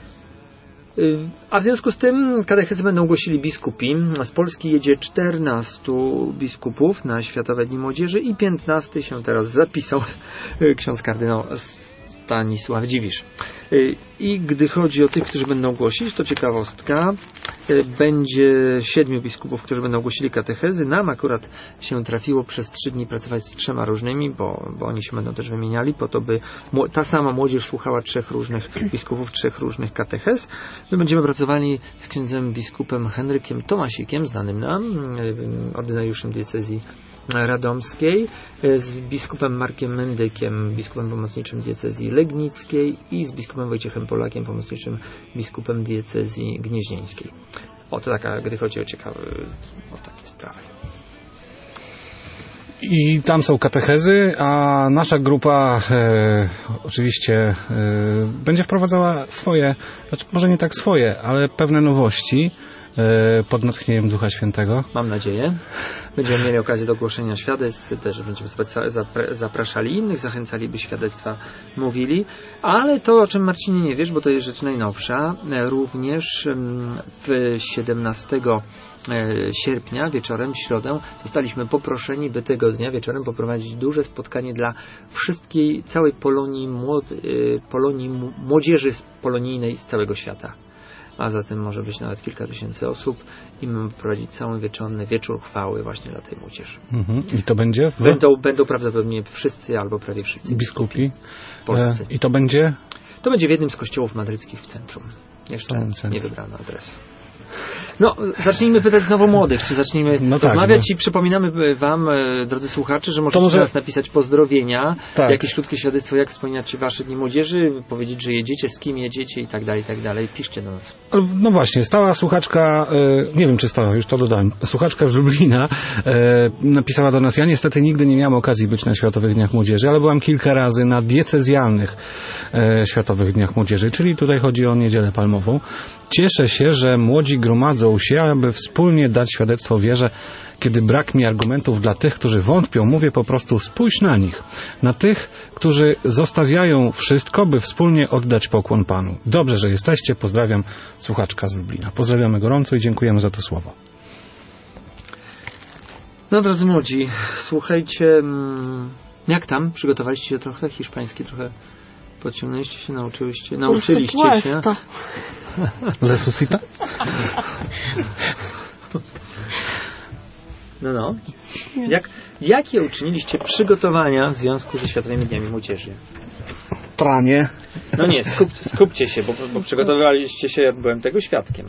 A w związku z tym katechezy będą głosili biskupi. Z Polski jedzie czternastu biskupów na Światowe Dni Młodzieży i piętnasty się teraz zapisał ksiądz kardynał Stanisław Dziwisz. I gdy chodzi o tych, którzy będą głosić, to ciekawostka, będzie siedmiu biskupów, którzy będą głosili katechezy. Nam akurat się trafiło przez trzy dni pracować z trzema różnymi, bo, bo oni się będą też wymieniali, po to by ta sama młodzież słuchała trzech różnych biskupów, trzech różnych katechez. My będziemy pracowali z księdzem biskupem Henrykiem Tomasikiem, znanym nam, ordynariuszem diecezji radomskiej, z biskupem Markiem Mendykiem, biskupem pomocniczym diecezji legnickiej i z biskupem Wojciechem Polakiem, pomocniczym biskupem diecezji gnieźnieńskiej. O, to taka, gdy chodzi o ciekawe, o takie sprawy. I tam są katechezy, a nasza grupa e, oczywiście e, będzie wprowadzała swoje, znaczy może nie tak swoje, ale pewne nowości e, pod natchnieniem Ducha Świętego. Mam nadzieję. Będziemy mieli okazję do głoszenia świadectw, też będziemy zapraszali innych, zachęcali, by świadectwa mówili, ale to, o czym Marcinie nie wiesz, bo to jest rzecz najnowsza, również w siedemnastego sierpnia wieczorem, w środę, zostaliśmy poproszeni, by tego dnia wieczorem poprowadzić duże spotkanie dla wszystkiej, całej Polonii, młod, Polonii młodzieży polonijnej z całego świata. A zatem może być nawet kilka tysięcy osób i mamy prowadzić cały wieczorny wieczór chwały właśnie dla tej młodzieży. Mhm. I to będzie? W... Będą, będą prawdopodobnie wszyscy albo prawie wszyscy biskupi polscy. E, I to będzie? To będzie w jednym z kościołów madryckich w centrum. Jeszcze centrum. Nie wybrano adres. No, zacznijmy pytać znowu młodych, czy zacznijmy no rozmawiać tak, no. I przypominamy Wam, drodzy słuchacze, że możecie może... teraz napisać pozdrowienia, tak. jakieś krótkie świadectwo, jak wspominacie Wasze dni młodzieży, powiedzieć, że jedziecie, z kim jedziecie i tak dalej, i tak dalej. Piszcie do nas. No właśnie, stała słuchaczka, nie wiem czy stała, już to dodałem, słuchaczka z Lublina napisała do nas: ja niestety nigdy nie miałem okazji być na Światowych Dniach Młodzieży, ale byłam kilka razy na diecezjalnych Światowych Dniach Młodzieży, czyli tutaj chodzi o Niedzielę Palmową. Cieszę się, że młodzi gromadzą się, aby wspólnie dać świadectwo wierze. Kiedy brak mi argumentów dla tych, którzy wątpią, mówię po prostu: spójrz na nich, na tych, którzy zostawiają wszystko, by wspólnie oddać pokłon Panu. Dobrze, że jesteście. Pozdrawiam, słuchaczka z Lublina. Pozdrawiamy gorąco i dziękujemy za to słowo. No, drodzy młodzi, słuchajcie, jak tam? Przygotowaliście się trochę? Hiszpański trochę podciągnęliście się, nauczyliście, nauczyliście się? Resuscita? No, no. Jak, jakie uczyniliście przygotowania w związku ze Światowymi Dniami Młodzieży? Pranie. No nie, skup, skupcie się, bo, bo przygotowywaliście się, ja byłem tego świadkiem.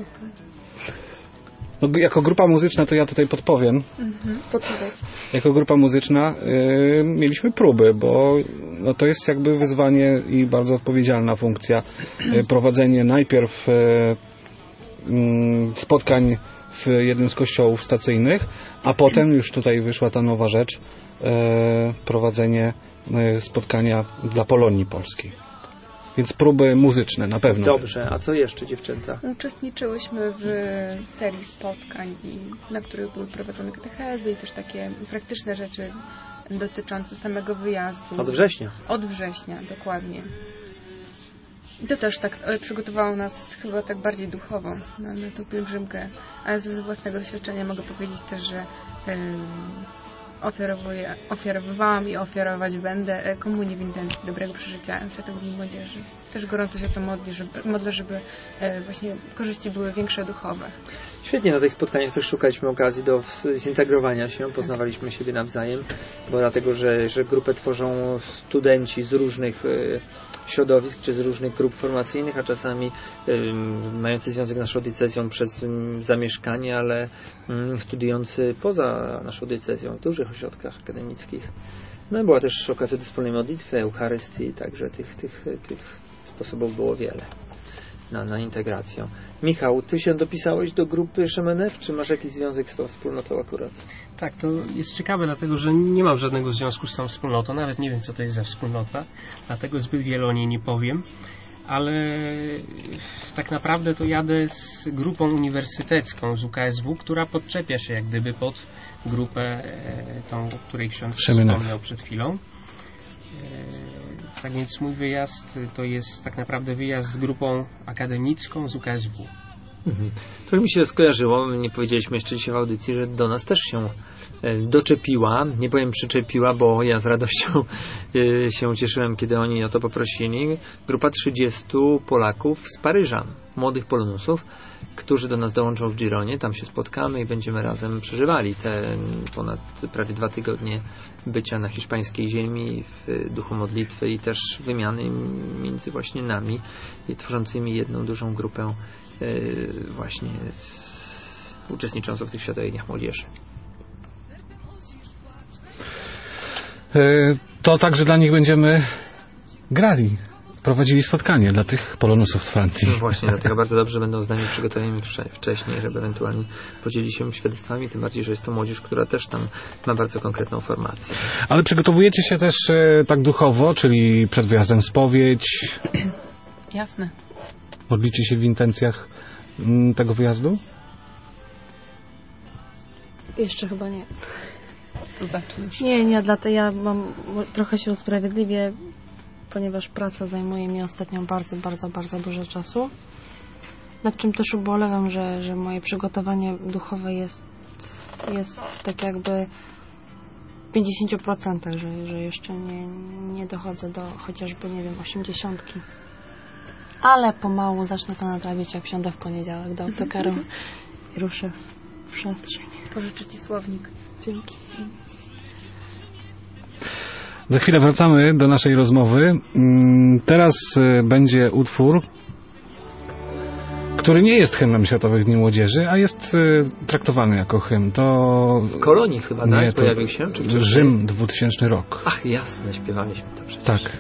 No, jako grupa muzyczna to ja tutaj podpowiem. Mhm, podpowiedz. Jako grupa muzyczna y, mieliśmy próby, bo no, to jest jakby wyzwanie i bardzo odpowiedzialna funkcja. Y, prowadzenie najpierw y, y, spotkań w jednym z kościołów stacyjnych, a potem już tutaj wyszła ta nowa rzecz, y, prowadzenie y, spotkania dla Polonii Polskiej. Więc próby muzyczne na pewno. Dobrze, a co jeszcze, dziewczęta? Uczestniczyłyśmy w serii spotkań, na których były prowadzone katechezy i też takie praktyczne rzeczy dotyczące samego wyjazdu. Od września? Od września, dokładnie. I to też tak e, przygotowało nas chyba tak bardziej duchowo na, na tą pielgrzymkę. A z własnego doświadczenia mogę powiedzieć też, że e, Ofiarowuję, ofiarowywałam i ofiarować będę komunię w intencji dobrego przeżycia Światowych Dni Młodzieży. Też gorąco się o to modlę, żeby, modlę, żeby e, właśnie korzyści były większe duchowe. Świetnie, na tych spotkaniach też szukaliśmy okazji do zintegrowania się, poznawaliśmy siebie nawzajem, bo dlatego, że, że grupę tworzą studenci z różnych e, środowisk, czy z różnych grup formacyjnych, a czasami e, mający związek z naszą diecezją przez m, zamieszkanie, ale m, studiujący poza naszą diecezją, w dużych ośrodkach akademickich. No była też okazja do wspólnej modlitwy, Eucharystii, także tych, tych, tych sposobów było wiele na, na integrację. Michał, ty się dopisałeś do grupy Szemenew, czy masz jakiś związek z tą wspólnotą akurat? Tak, to jest ciekawe, dlatego że nie mam żadnego związku z tą wspólnotą, nawet nie wiem, co to jest za wspólnota, dlatego zbyt wiele o niej nie powiem, ale tak naprawdę to jadę z grupą uniwersytecką z U K S W, która podczepia się jak gdyby pod grupę tą, o której ksiądz Szemenew wspomniał przed chwilą. Tak więc mój wyjazd to jest tak naprawdę wyjazd z grupą akademicką z U K S W. Mhm. Trochę mi się skojarzyło, nie powiedzieliśmy jeszcze dzisiaj w audycji, że do nas też się doczepiła, nie powiem przyczepiła, bo ja z radością się cieszyłem, kiedy oni o to poprosili. Grupa trzydziestu Polaków z Paryża, młodych polonusów, którzy do nas dołączą w Gironie, tam się spotkamy i będziemy razem przeżywali te ponad prawie dwa tygodnie bycia na hiszpańskiej ziemi w duchu modlitwy i też wymiany między właśnie nami i tworzącymi jedną dużą grupę właśnie uczestniczącą w tych Światowych Dniach Młodzieży. To także dla nich będziemy grali, prowadzili spotkanie dla tych polonusów z Francji. No właśnie, dlatego bardzo dobrze będą z nami przygotowani wcześniej, żeby ewentualnie podzielić się świadectwami, tym bardziej, że jest to młodzież, która też tam ma bardzo konkretną formację. Ale przygotowujecie się też e, tak duchowo, czyli przed wyjazdem spowiedź? Jasne. Modlicie się w intencjach m, tego wyjazdu? Jeszcze chyba nie. Zobaczysz. Nie, nie, dlatego ja mam trochę się usprawiedliwię, ponieważ praca zajmuje mi ostatnio bardzo, bardzo, bardzo dużo czasu. Nad czym też ubolewam, że, że moje przygotowanie duchowe jest, jest tak jakby w pięćdziesięciu procentach, że, że jeszcze nie, nie dochodzę do chociażby, nie wiem, osiemdziesiątki. Ale pomału zacznę to nadrabiać, jak wsiądę w poniedziałek do autokaru i ruszę w przestrzeń. Pożyczę Ci słownik. Dzięki. Za chwilę wracamy do naszej rozmowy. Teraz będzie utwór, który nie jest hymnem Światowych Dni Młodzieży, a jest traktowany jako hymn. To w Kolonii chyba, nie, tak? Pojawił się? Czy Rzym, dwutysięczny rok. Ach, jasne, śpiewaliśmy to przecież. Tak.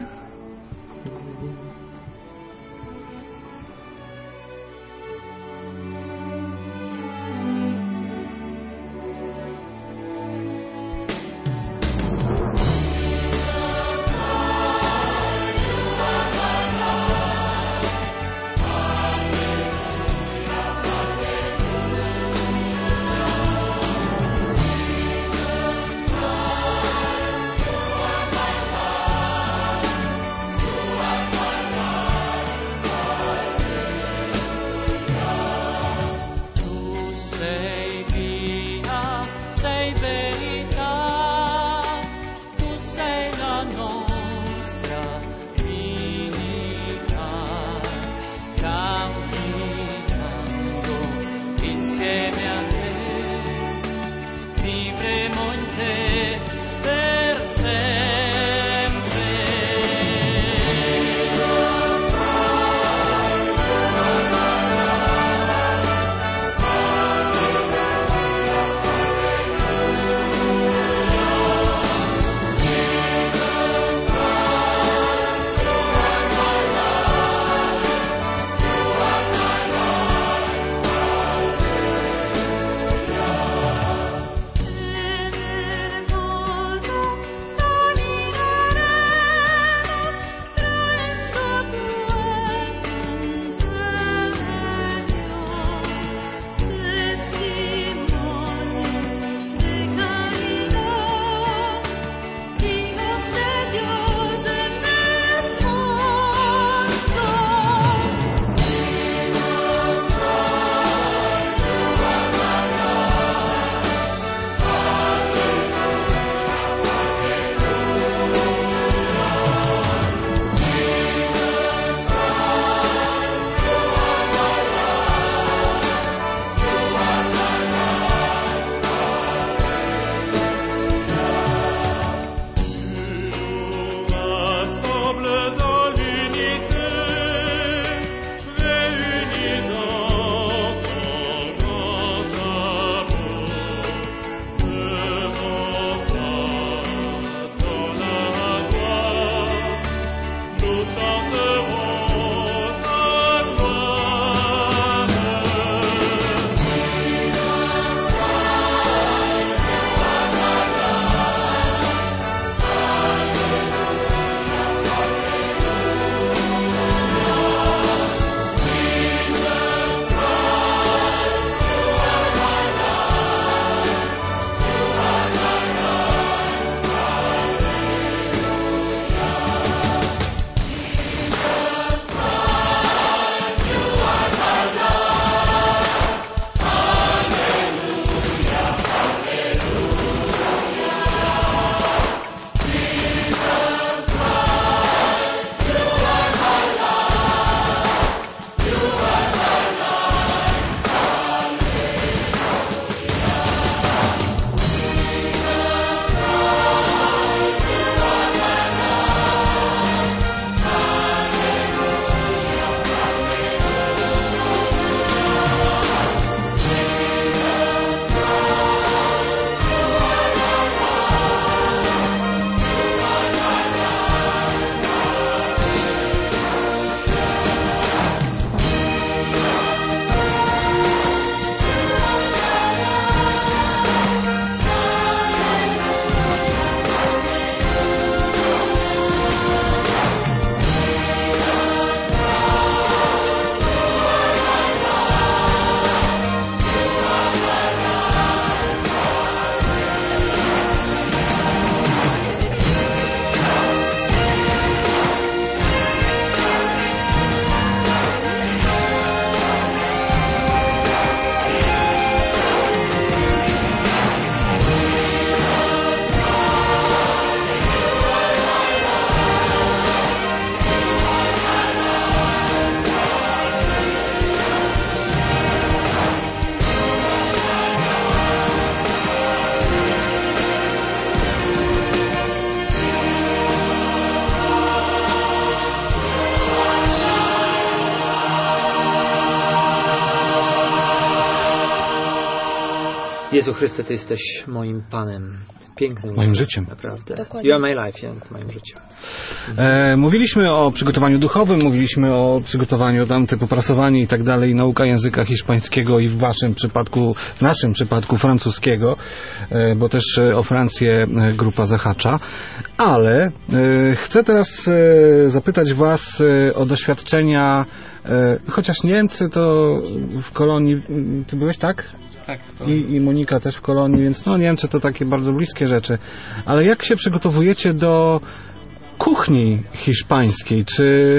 Jezu Chryste, Ty jesteś moim Panem. Pięknym. Moim życiem. Naprawdę. Dokładnie. You are my life, ja, moim życiem. E, mówiliśmy o przygotowaniu duchowym, mówiliśmy o przygotowaniu tam typu prasowanie i tak dalej, nauka języka hiszpańskiego i w waszym przypadku, w naszym przypadku francuskiego, e, bo też e, o Francję e, grupa zahacza. Ale e, chcę teraz e, zapytać was e, o doświadczenia, e, chociaż Niemcy to w Kolonii, ty byłeś, tak? Tak. I, I Monika też w Kolonii, więc no Niemcy to takie bardzo bliskie rzeczy. Ale jak się przygotowujecie do kuchni hiszpańskiej? Czy...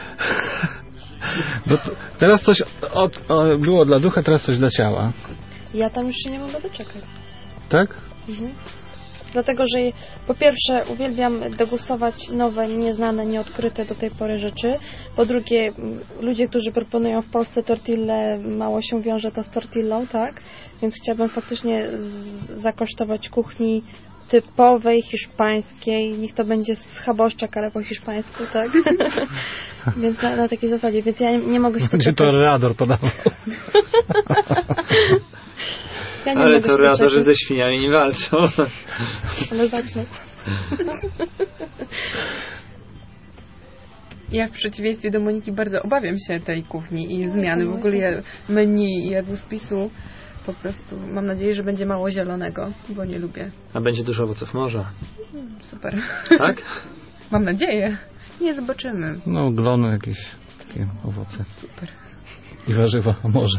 Bo teraz coś od, o, było dla ducha, teraz coś dla ciała. Ja tam już się nie mogę doczekać. Tak? Mhm. Dlatego, że po pierwsze uwielbiam degustować nowe, nieznane, nieodkryte do tej pory rzeczy. Po drugie, ludzie, którzy proponują w Polsce tortille, mało się wiąże to z tortillą, tak? Więc chciałabym faktycznie z- zakosztować kuchni typowej, hiszpańskiej. Niech to będzie schaboszczak, ale po hiszpańsku, tak? Więc na, na takiej zasadzie. Więc ja nie, nie mogę się Będzie to Reador podawał. Ja nie Ale mogę to się radorzy doczekać. ze świniami nie walczą. Ale zacznę. Ja w przeciwieństwie do Moniki bardzo obawiam się tej kuchni i zmiany. W ogóle ja menu i jadłospisu po prostu mam nadzieję, że będzie mało zielonego, bo nie lubię. A będzie dużo owoców morza. Super. Tak? Mam nadzieję. Nie, zobaczymy. No glony jakieś takie owoce. Super. I warzywa morza.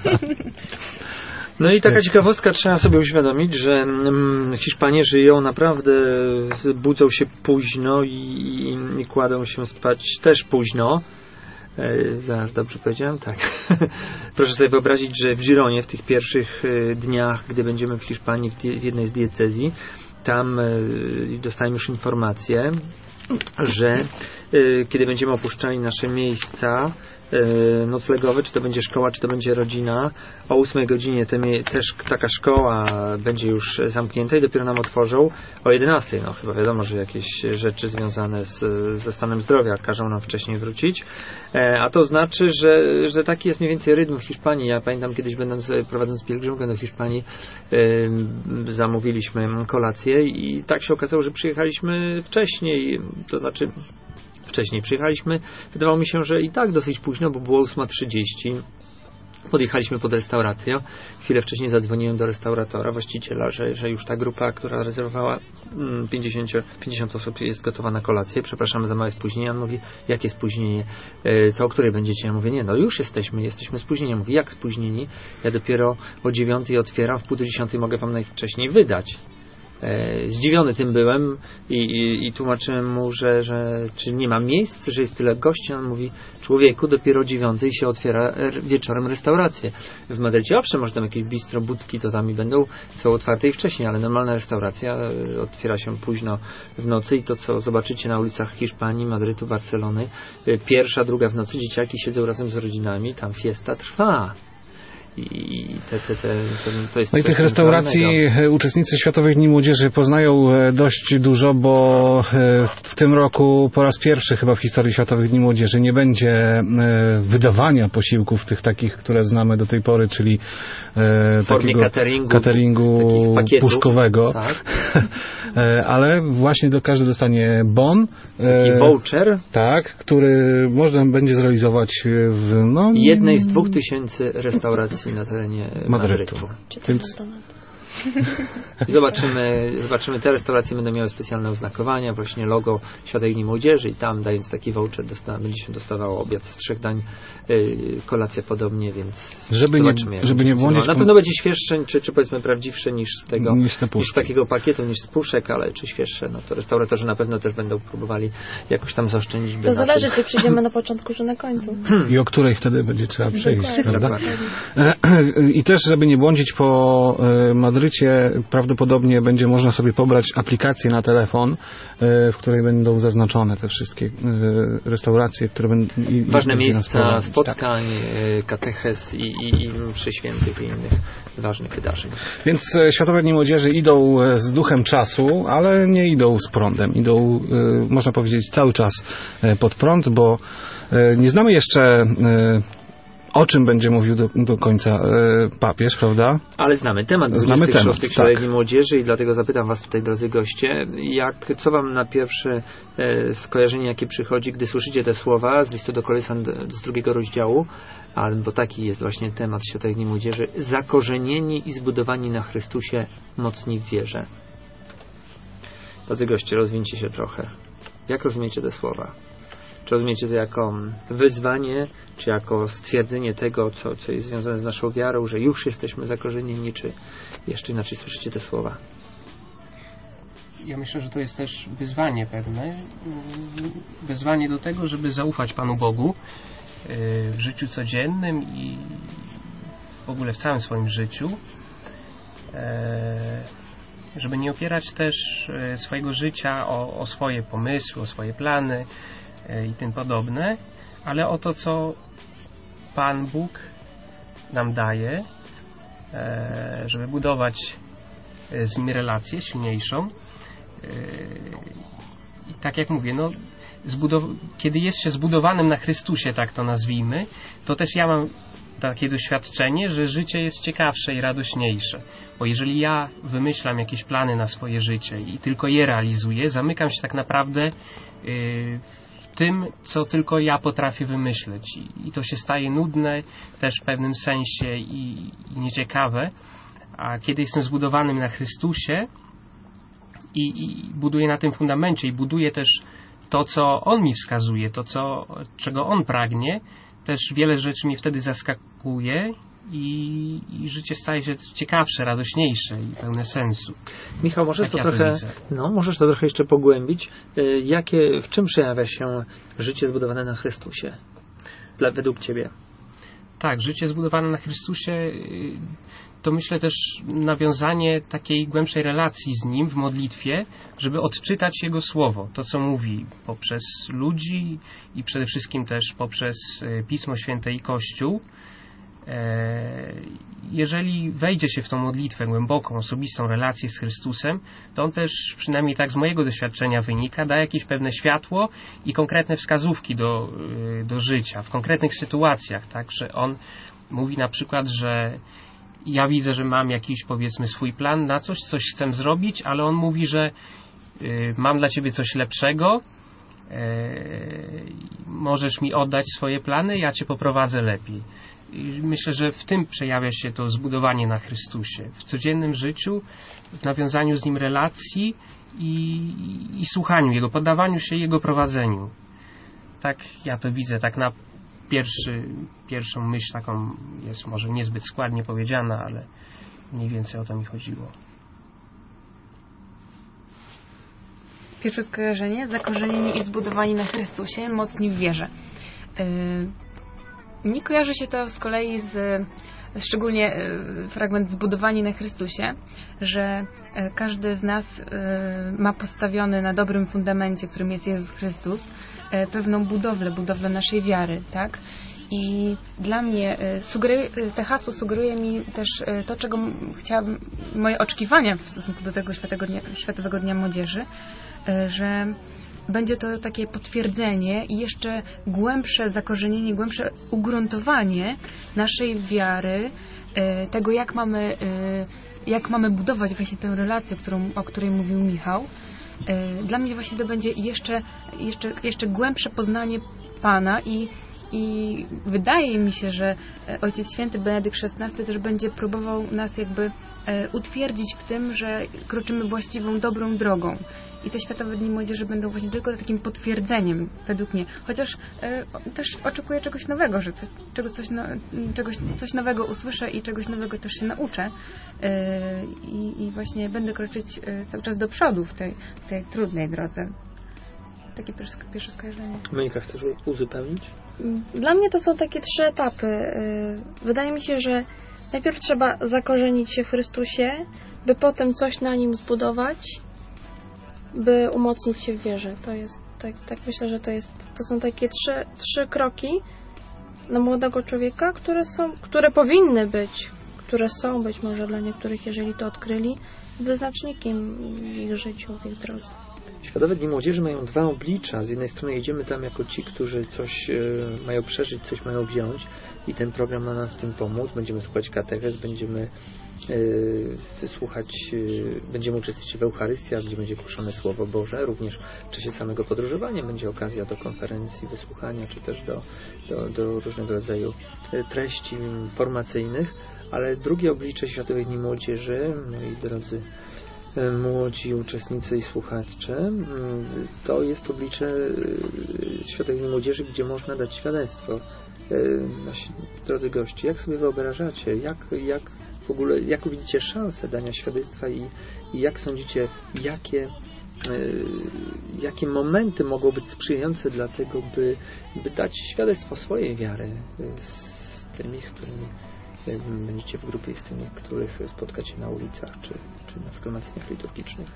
No i taka ciekawostka, trzeba sobie uświadomić, że mm, Hiszpanie żyją naprawdę, budzą się późno i, i kładą się spać też późno. E, zaraz dobrze powiedziałem? Tak. Proszę sobie wyobrazić, że w Gironie w tych pierwszych e, dniach, gdy będziemy w Hiszpanii, w, die, w jednej z diecezji, tam e, dostałem już informację, że e, kiedy będziemy opuszczali nasze miejsca e, noclegowe, czy to będzie szkoła, czy to będzie rodzina, o ósmej godzinie te, mie- też taka szkoła będzie już zamknięta i dopiero nam otworzą o jedenastej. No chyba wiadomo, że jakieś rzeczy związane z, ze stanem zdrowia każą nam wcześniej wrócić. E, a to znaczy, że, że taki jest mniej więcej rytm w Hiszpanii. Ja pamiętam kiedyś, będąc, prowadząc pielgrzymkę do Hiszpanii, e, zamówiliśmy kolację i tak się okazało, że przyjechaliśmy wcześniej, to znaczy wcześniej przyjechaliśmy, wydawało mi się, że i tak dosyć późno, bo było ósma trzydzieści. Podjechaliśmy pod restaurację. Chwilę wcześniej zadzwoniłem do restauratora, właściciela, że, że już ta grupa, która rezerwowała pięćdziesiąt, pięćdziesiąt osób, jest gotowa na kolację. Przepraszamy za małe spóźnienie. On mówi, jakie spóźnienie? E, to o której będziecie? Ja mówię, nie, no już jesteśmy, jesteśmy spóźnieni. Ja mówię, jak spóźnieni? Ja dopiero o dziewiątej otwieram, w pół do dziesiątej mogę wam najwcześniej wydać. E, zdziwiony tym byłem i, i, i tłumaczyłem mu, że, że czy nie ma miejsc, że jest tyle gości. On mówi, człowieku, dopiero o dziewiątej się otwiera r- wieczorem restauracje. W Madrycie owszem, może tam jakieś bistro, budki, to tam i będą, są otwarte i wcześniej, ale normalna restauracja e, otwiera się późno w nocy i to, co zobaczycie na ulicach Hiszpanii, Madrytu, Barcelony, e, pierwsza, druga w nocy, dzieciaki siedzą razem z rodzinami, tam fiesta trwa. I te, te, te, to, to jest No i tych restauracji naturalnego. Uczestnicy Światowych Dni Młodzieży poznają dość dużo, bo w tym roku po raz pierwszy chyba w historii Światowych Dni Młodzieży nie będzie wydawania posiłków tych takich, które znamy do tej pory, czyli w formie takiego cateringu, cateringu puszkowego. Tak. Ale właśnie do każdy dostanie bon. Taki voucher. Tak, który można będzie zrealizować w no, jednej z dwóch tysięcy restauracji na terenie Madrytu. Więc... Zobaczymy, zobaczymy, te restauracje będą miały specjalne oznakowania, właśnie logo Światowych Dni Młodzieży i tam, dając taki voucher, dosta- będzie się dostawało obiad z trzech dań, yy, kolacja podobnie, więc żeby zobaczymy. Nie, żeby nie błądzić... Na pewno będzie świeższe, czy, czy powiedzmy prawdziwsze niż z tego, niż, niż z takiego pakietu, niż z puszek, ale czy świeższe, no to restauratorzy na pewno też będą próbowali jakoś tam zaoszczędzić. To zależy, czy przyjdziemy na początku, czy na końcu. I o której wtedy będzie trzeba przyjść, Dokładnie. prawda? I też, żeby nie błądzić po Madrycie, prawdopodobnie będzie można sobie pobrać aplikację na telefon, w której będą zaznaczone te wszystkie restauracje, które będą... Ważne miejsca spotkań, tak. Kateches i, i, i mszy świętych i innych ważnych wydarzeń. Więc Światowe Dni Młodzieży idą z duchem czasu, ale nie idą z prądem. Idą, można powiedzieć, cały czas pod prąd, bo nie znamy jeszcze o czym będzie mówił do, do końca e, papież, prawda? Ale znamy temat Znamy temat, szóstych tak. Szaleni Młodzieży i dlatego zapytam was tutaj, drodzy goście, jak, co wam na pierwsze e, skojarzenie, jakie przychodzi, gdy słyszycie te słowa z listu do Kolosan z drugiego rozdziału, albo taki jest właśnie temat Świętej Dni Młodzieży, zakorzenieni i zbudowani na Chrystusie, mocni w wierze. Drodzy goście, rozwinięcie się trochę. Jak rozumiecie te słowa? Czy rozumiecie to jako wyzwanie, czy jako stwierdzenie tego, co, co jest związane z naszą wiarą, że już jesteśmy zakorzenieni, czy jeszcze inaczej słyszycie te słowa? Ja myślę, że to jest też wyzwanie pewne. Wyzwanie do tego, żeby zaufać Panu Bogu w życiu codziennym i w ogóle w całym swoim życiu. Żeby nie opierać też swojego życia o, o swoje pomysły, o swoje plany i tym podobne, ale o to, co Pan Bóg nam daje, żeby budować z Nim relację silniejszą. I tak jak mówię, no, zbudow- kiedy jest się zbudowanym na Chrystusie, tak to nazwijmy, to też ja mam takie doświadczenie, że życie jest ciekawsze i radośniejsze. Bo jeżeli ja wymyślam jakieś plany na swoje życie i tylko je realizuję, zamykam się tak naprawdę yy, w tym, co tylko ja potrafię wymyśleć. I, i to się staje nudne też w pewnym sensie i, i nieciekawe. A kiedy jestem zbudowanym na Chrystusie i, i buduję na tym fundamencie i buduję też to, co On mi wskazuje, to, co, czego On pragnie, też wiele rzeczy mnie wtedy zaskakuje i, i życie staje się ciekawsze, radośniejsze i pełne sensu. Michał, możesz tak to ja trochę, to no, możesz to trochę jeszcze pogłębić. Jakie, w czym przejawia się życie zbudowane na Chrystusie? Dla, według Ciebie? Tak, życie zbudowane na Chrystusie to myślę też nawiązanie takiej głębszej relacji z Nim w modlitwie, żeby odczytać Jego Słowo, to co mówi poprzez ludzi i przede wszystkim też poprzez Pismo Święte i Kościół. Jeżeli wejdzie się w tą modlitwę głęboką, osobistą relację z Chrystusem, to On też, przynajmniej tak z mojego doświadczenia wynika, da jakieś pewne światło i konkretne wskazówki do, do życia, w konkretnych sytuacjach, tak, że On mówi na przykład, że ja widzę, że mam jakiś, powiedzmy, swój plan na coś, coś chcę zrobić, ale On mówi, że y, mam dla Ciebie coś lepszego, y, możesz mi oddać swoje plany, ja Cię poprowadzę lepiej. I myślę, że w tym przejawia się to zbudowanie na Chrystusie. W codziennym życiu, w nawiązaniu z Nim relacji i, i słuchaniu Jego, poddawaniu się Jego prowadzeniu. Tak ja to widzę, tak na pierwszy, pierwszą myśl taką jest może niezbyt składnie powiedziana, ale mniej więcej o to mi chodziło. Pierwsze skojarzenie, zakorzenieni i zbudowani na Chrystusie, mocni w wierze. Yy, mi kojarzy się to z kolei z, szczególnie yy, fragment zbudowani na Chrystusie, że yy, każdy z nas yy, ma postawiony na dobrym fundamencie, którym jest Jezus Chrystus, yy, pewną budowlę, budowlę naszej wiary, tak? I dla mnie sugeruje, te hasło sugeruje mi też to, czego chciałabym, moje oczekiwania w stosunku do tego Świętego Dnia, Światowego Dnia Młodzieży, że będzie to takie potwierdzenie i jeszcze głębsze zakorzenienie, głębsze ugruntowanie naszej wiary, tego jak mamy, jak mamy budować właśnie tę relację, którą, o której mówił Michał. Dla mnie właśnie to będzie jeszcze, jeszcze, jeszcze głębsze poznanie Pana i I wydaje mi się, że Ojciec Święty Benedykt szesnasty też będzie próbował nas jakby utwierdzić w tym, że kroczymy właściwą, dobrą drogą. I te Światowe Dni Młodzieży będą właśnie tylko takim potwierdzeniem, według mnie. Chociaż e, też oczekuję czegoś nowego, że coś, czego, coś, no, czegoś, coś nowego usłyszę i czegoś nowego też się nauczę. E, i, I właśnie będę kroczyć e, cały czas do przodu w tej, w tej trudnej drodze. Takie pierwsze, pierwsze skojarzenie. Monika, chcesz uzupełnić? Dla mnie to są takie trzy etapy. Wydaje mi się, że najpierw trzeba zakorzenić się w Chrystusie, by potem coś na Nim zbudować, by umocnić się w wierze. To jest, tak, tak myślę, że to jest, to są takie trzy, trzy kroki na młodego człowieka, które są, które powinny być, które są być może dla niektórych, jeżeli to odkryli, wyznacznikiem w ich życiu, w ich drodze. Światowe Dni Młodzieży mają dwa oblicza. Z jednej strony jedziemy tam jako ci, którzy coś e, mają przeżyć, coś mają wziąć i ten program ma nam w tym pomóc. Będziemy słuchać katechez, będziemy e, wysłuchać, e, będziemy uczestniczyć w Eucharystiach, gdzie będzie głoszone Słowo Boże. Również w czasie samego podróżowania będzie okazja do konferencji, wysłuchania, czy też do, do, do różnego rodzaju treści formacyjnych. Ale drugie oblicze Światowych Dni Młodzieży, moi drodzy młodzi uczestnicy i słuchacze, to jest oblicze Światowych Dni Młodzieży, gdzie można dać świadectwo. Nasi drodzy goście, jak sobie wyobrażacie, jak, jak w ogóle, jak widzicie szansę dania świadectwa i, i jak sądzicie, jakie jakie momenty mogą być sprzyjające dla tego, by, by dać świadectwo swojej wiary z tymi, z którymi będziecie w grupie, z tymi, których spotkacie na ulicach czy, czy na zgromadzeniach liturgicznych.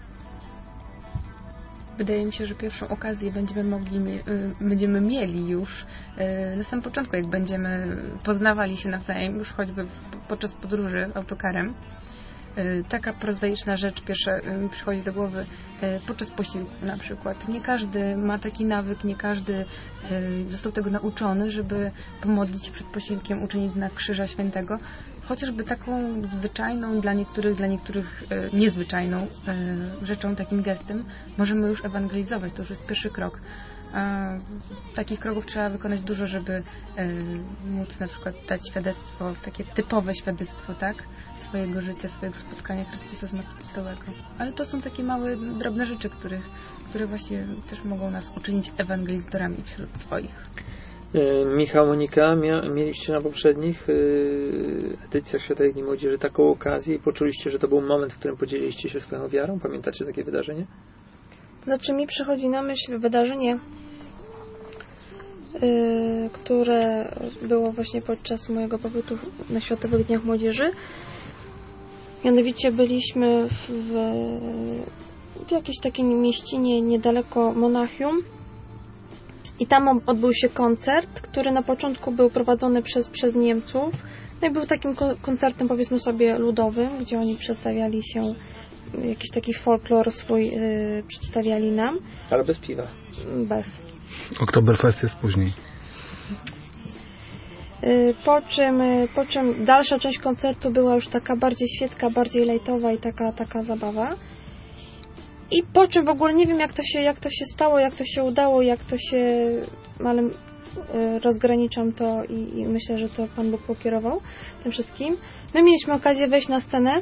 Wydaje mi się, że pierwszą okazję będziemy mogli, będziemy mieli już na samym początku, jak będziemy poznawali się nawzajem, już choćby podczas podróży autokarem. Taka prozaiczna rzecz pierwsza przychodzi do głowy podczas posiłku na przykład. Nie każdy ma taki nawyk, nie każdy został tego nauczony, żeby pomodlić się przed posiłkiem, uczynić znak Krzyża Świętego. Chociażby taką zwyczajną, dla niektórych, dla niektórych niezwyczajną rzeczą, takim gestem możemy już ewangelizować. To już jest pierwszy krok. A takich kroków trzeba wykonać dużo, żeby e, móc na przykład dać świadectwo, takie typowe świadectwo, tak? Swojego życia, swojego spotkania Chrystusa Zmartwychwstałego. Ale to są takie małe, drobne rzeczy, których, które właśnie też mogą nas uczynić ewangelizatorami wśród swoich. E, Michał, Monika, mia, mieliście na poprzednich e, edycjach Światowych Dni Młodzieży taką okazję i poczuliście, że to był moment, w którym podzieliliście się swoją wiarą? Pamiętacie takie wydarzenie? Znaczy mi przychodzi na myśl wydarzenie, yy, które było właśnie podczas mojego pobytu na Światowych Dniach Młodzieży. Mianowicie byliśmy w, w, w jakiejś takiej mieścinie niedaleko Monachium i tam odbył się koncert, który na początku był prowadzony przez, przez Niemców. No i był takim koncertem, powiedzmy sobie, ludowym, gdzie oni przedstawiali się, jakiś taki folklor swój yy, przedstawiali nam. Ale bez piwa. Bez. Oktoberfest jest później. Yy, po czym, po czym dalsza część koncertu była już taka bardziej świecka, bardziej lajtowa i taka, taka zabawa. I po czym w ogóle nie wiem, jak to się, jak to się stało, jak to się udało, jak to się... ale yy, rozgraniczam to i, i myślę, że to Pan Bóg pokierował tym wszystkim. My mieliśmy okazję wejść na scenę,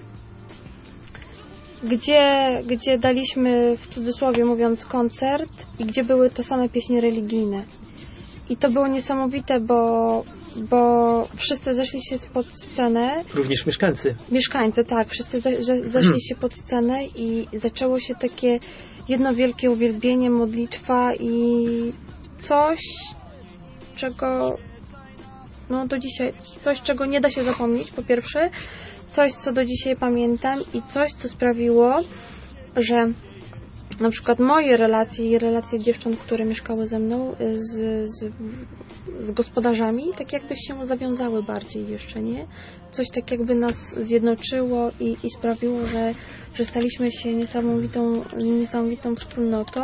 Gdzie, gdzie daliśmy, w cudzysłowie mówiąc, koncert i gdzie były to same pieśni religijne. I to było niesamowite, bo, bo wszyscy zeszli się pod scenę. Również mieszkańcy. Mieszkańcy, tak. Wszyscy ze, zeszli się pod scenę i zaczęło się takie jedno wielkie uwielbienie, modlitwa i coś, czego no do dzisiaj, coś, czego nie da się zapomnieć, po pierwsze. Coś, co do dzisiaj pamiętam i coś, co sprawiło, że na przykład moje relacje i relacje dziewcząt, które mieszkały ze mną, z, z, z gospodarzami, tak jakby się zawiązały bardziej jeszcze, nie? Coś tak jakby nas zjednoczyło i, i sprawiło, że, że staliśmy się niesamowitą, niesamowitą wspólnotą.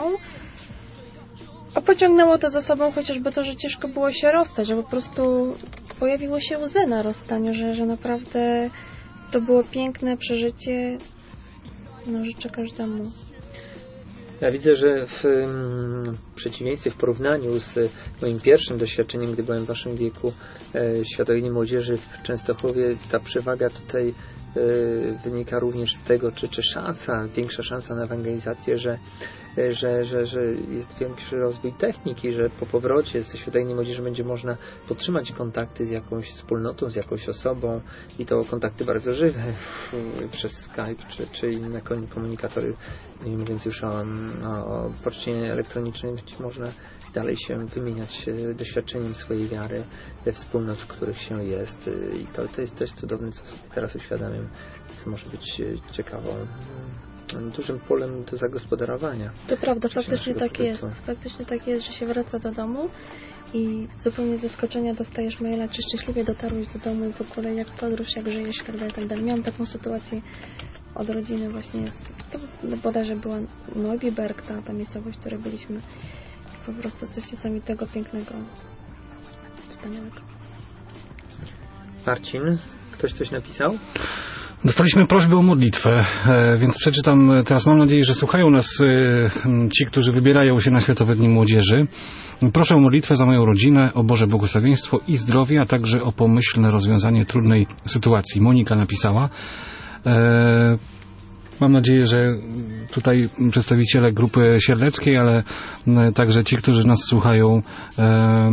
A pociągnęło to za sobą chociażby to, że ciężko było się rozstać, że po prostu pojawiło się łzy na rozstaniu, że, że naprawdę to było piękne przeżycie. No, życzę każdemu. Ja widzę, że w um, przeciwieństwie, w porównaniu z moim pierwszym doświadczeniem, gdy byłem w waszym wieku, e, Światowych Dni Młodzieży w Częstochowie, ta przewaga tutaj e, wynika również z tego, czy, czy szansa, większa szansa na ewangelizację, że, e, że, że, że jest większy rozwój techniki, że po powrocie ze Światowych Dni Młodzieży będzie można podtrzymać kontakty z jakąś wspólnotą, z jakąś osobą i to kontakty bardzo żywe przez Skype czy, czy inne komunikatory, nie mówiąc już o, o poczcie elektronicznej, być można dalej się wymieniać doświadczeniem swojej wiary we wspólnot, w których się jest i to, to jest też cudowne, co sobie teraz uświadamiam, co może być ciekawą, dużym polem do zagospodarowania. To prawda, faktycznie tak jest. Faktycznie tak jest, że się wraca do domu i zupełnie z zaskoczenia dostajesz maila, czy szczęśliwie dotarłeś do domu i w ogóle jak podróż, jak żyjesz i tak dalej, tak dalej. Miałam taką sytuację od rodziny właśnie z to bodajże była Neubiberg, ta, ta miejscowość, w której byliśmy. Po prostu coś niesamowitego, pięknego, wspaniałego. Marcin, ktoś coś napisał? Dostaliśmy prośbę o modlitwę, e, więc przeczytam teraz. Mam nadzieję, że słuchają nas e, ci, którzy wybierają się na Światowe Dni Młodzieży. Proszę o modlitwę za moją rodzinę, o Boże błogosławieństwo i zdrowie, a także o pomyślne rozwiązanie trudnej sytuacji. Monika napisała. E, mam nadzieję, że tutaj przedstawiciele grupy sierleckiej, ale także ci, którzy nas słuchają, e,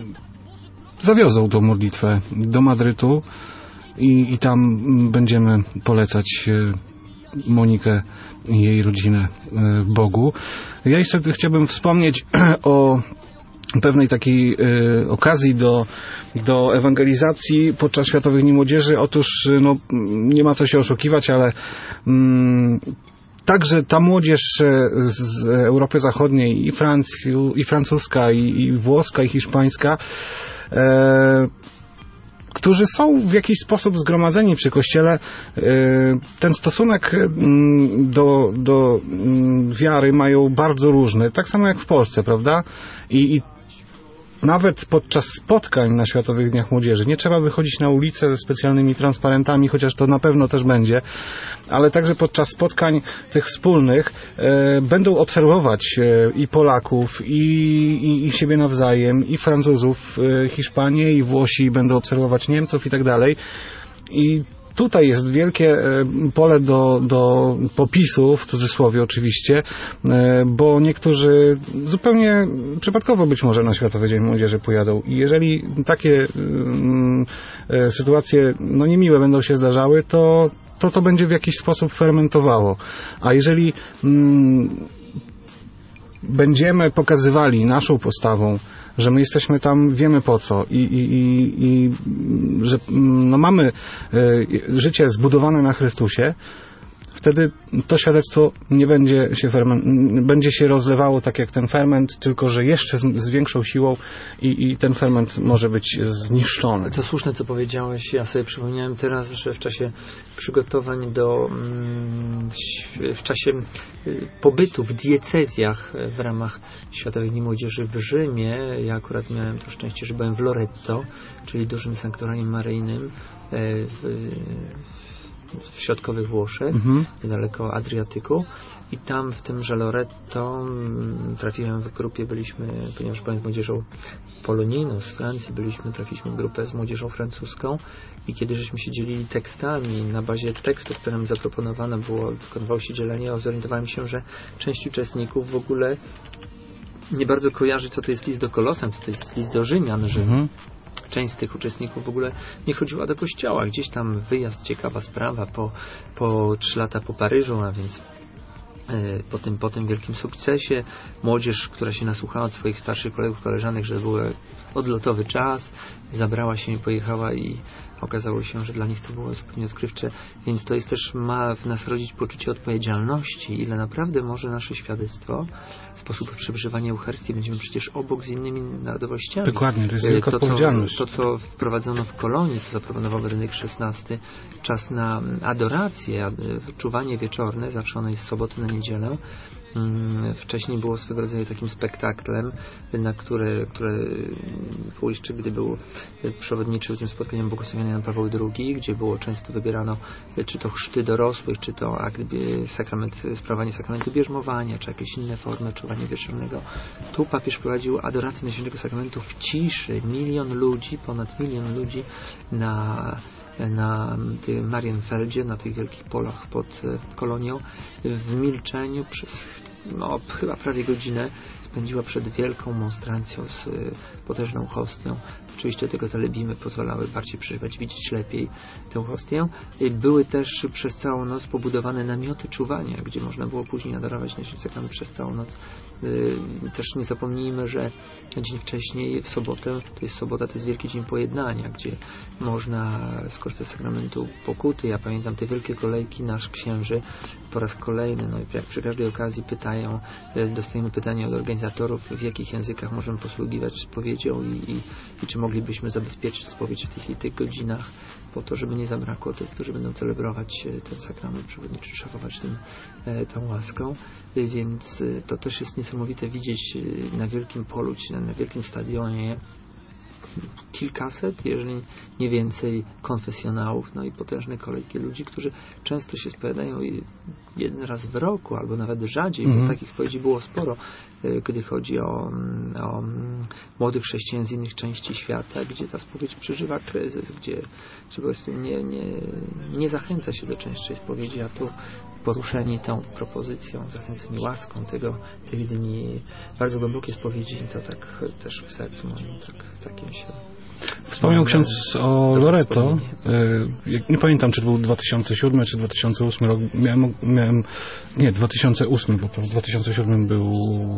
zawiozą tą modlitwę do Madrytu. I, I tam będziemy polecać Monikę i jej rodzinę Bogu. Ja jeszcze chciałbym wspomnieć o pewnej takiej y, okazji do, do ewangelizacji podczas Światowych Dni Młodzieży. Otóż no, nie ma co się oszukiwać, ale mm, także ta młodzież z Europy Zachodniej, i, Francju, i francuska, i, i włoska, i hiszpańska, e, którzy są w jakiś sposób zgromadzeni przy Kościele, ten stosunek do, do wiary mają bardzo różny, tak samo jak w Polsce, prawda? I, i nawet podczas spotkań na Światowych Dniach Młodzieży nie trzeba wychodzić na ulicę ze specjalnymi transparentami, chociaż to na pewno też będzie, ale także podczas spotkań tych wspólnych e, będą obserwować e, i Polaków, i, i, i siebie nawzajem, i Francuzów, e, Hiszpanię, i Włosi będą obserwować Niemców i tak dalej. I tutaj jest wielkie pole do, do popisu, w cudzysłowie oczywiście, bo niektórzy zupełnie przypadkowo być może na Światowy Dzień Młodzieży pojadą. I jeżeli takie um, sytuacje no niemiłe będą się zdarzały, to to, to będzie w jakiś sposób fermentowało. A jeżeli um, będziemy pokazywali naszą postawą, że my jesteśmy tam, wiemy po co i, i, i, i że no, mamy y, życie zbudowane na Chrystusie, wtedy to świadectwo nie będzie się, ferment, będzie się rozlewało tak jak ten ferment, tylko że jeszcze z, z większą siłą i, i ten ferment może być zniszczony. To słuszne, co powiedziałeś. Ja sobie przypomniałem teraz, że w czasie przygotowań do w czasie pobytu w diecezjach w ramach Światowych Dni Młodzieży w Rzymie, ja akurat miałem to szczęście, że byłem w Loretto, czyli dużym sanktuarium maryjnym w w środkowych Włoszech, mhm. niedaleko Adriatyku, i tam w tym Loretto trafiłem w grupie, byliśmy, ponieważ byłem z młodzieżą polonijną z Francji, byliśmy, trafiliśmy w grupę z młodzieżą francuską i kiedy żeśmy się dzielili tekstami na bazie tekstów, które nam zaproponowano było, wykonywało się dzielenie, zorientowałem się, że część uczestników w ogóle nie bardzo kojarzy, co to jest list do Kolosan, co to jest list do Rzymian, że mhm. część z tych uczestników w ogóle nie chodziła do kościoła. Gdzieś tam wyjazd, ciekawa sprawa, po, po trzy lata po Paryżu, a więc yy, po, tym, po tym wielkim sukcesie. Młodzież, która się nasłuchała od swoich starszych kolegów, koleżanek, że był odlotowy czas, zabrała się i pojechała i okazało się, że dla nich to było zupełnie odkrywcze, więc to jest też, ma w nas rodzić poczucie odpowiedzialności, ile naprawdę może nasze świadectwo, sposób przeżywania Eucharystii, będziemy przecież obok z innymi narodowościami. Dokładnie, to jest wielka to, odpowiedzialność. To, co wprowadzono w Kolonii, co zaproponował Benedykt szesnasty, czas na adorację, czuwanie wieczorne, zawsze ono jest z soboty na niedzielę. Wcześniej było swego rodzaju takim spektaklem, na które, które było jeszcze, gdy był przewodniczył tym spotkaniem błogosławiony Jan Paweł drugi, gdzie było często wybierano czy to chrzty dorosłych, czy to akt, sakrament, sprawowanie sakramentu bierzmowania, czy jakieś inne formy czuwania wieczornego. Tu papież prowadził adorację Najświętszego Sakramentu w ciszy. Milion ludzi, ponad milion ludzi na na Marienfeldzie, na tych wielkich polach pod Kolonią, w milczeniu przez no, chyba prawie godzinę spędziła przed wielką monstrancją z potężną hostią. Oczywiście tego telebimy pozwalały bardziej przeżywać, widzieć lepiej tę hostię. Były też przez całą noc pobudowane namioty czuwania, gdzie można było później adorować Najświętszy Sakrament przez całą noc. Też nie zapomnijmy, że dzień wcześniej, w sobotę, to jest sobota, to jest Wielki Dzień Pojednania, gdzie można skorzystać z sakramentu pokuty. Ja pamiętam te wielkie kolejki naszych księży po raz kolejny, no jak przy każdej okazji pytają, dostajemy pytania od organizacji organizatorów, w jakich językach możemy posługiwać spowiedzią i, i, i czy moglibyśmy zabezpieczyć spowiedź w tych i tych godzinach, po to, żeby nie zabrakło tych, którzy będą celebrować ten sakrament przewodniczy, szafować tym, tą łaską. Więc to też jest niesamowite widzieć na wielkim polu, czy na wielkim stadionie kilkaset, jeżeli nie więcej, konfesjonałów, no i potężne kolejki ludzi, którzy często się spowiadają jeden raz w roku, albo nawet rzadziej, mm. bo takich spowiedzi było sporo, gdy chodzi o, o młodych chrześcijan z innych części świata, gdzie ta spowiedź przeżywa kryzys, gdzie, gdzie po prostu nie, nie, nie zachęca się do częstszej spowiedzi, a tu poruszeni tą propozycją, zachęceni łaską tego, tych dni bardzo głębokie spowiedzi, to tak też w sercu moim tak, takim się... Wspomniał ksiądz o Loreto. Nie pamiętam, czy to był dwa tysiące siódmy czy dwa tysiące ósmy rok. Miałem, miałem nie, dwa tysiące ósmy, bo to w dwa tysiące siódmym był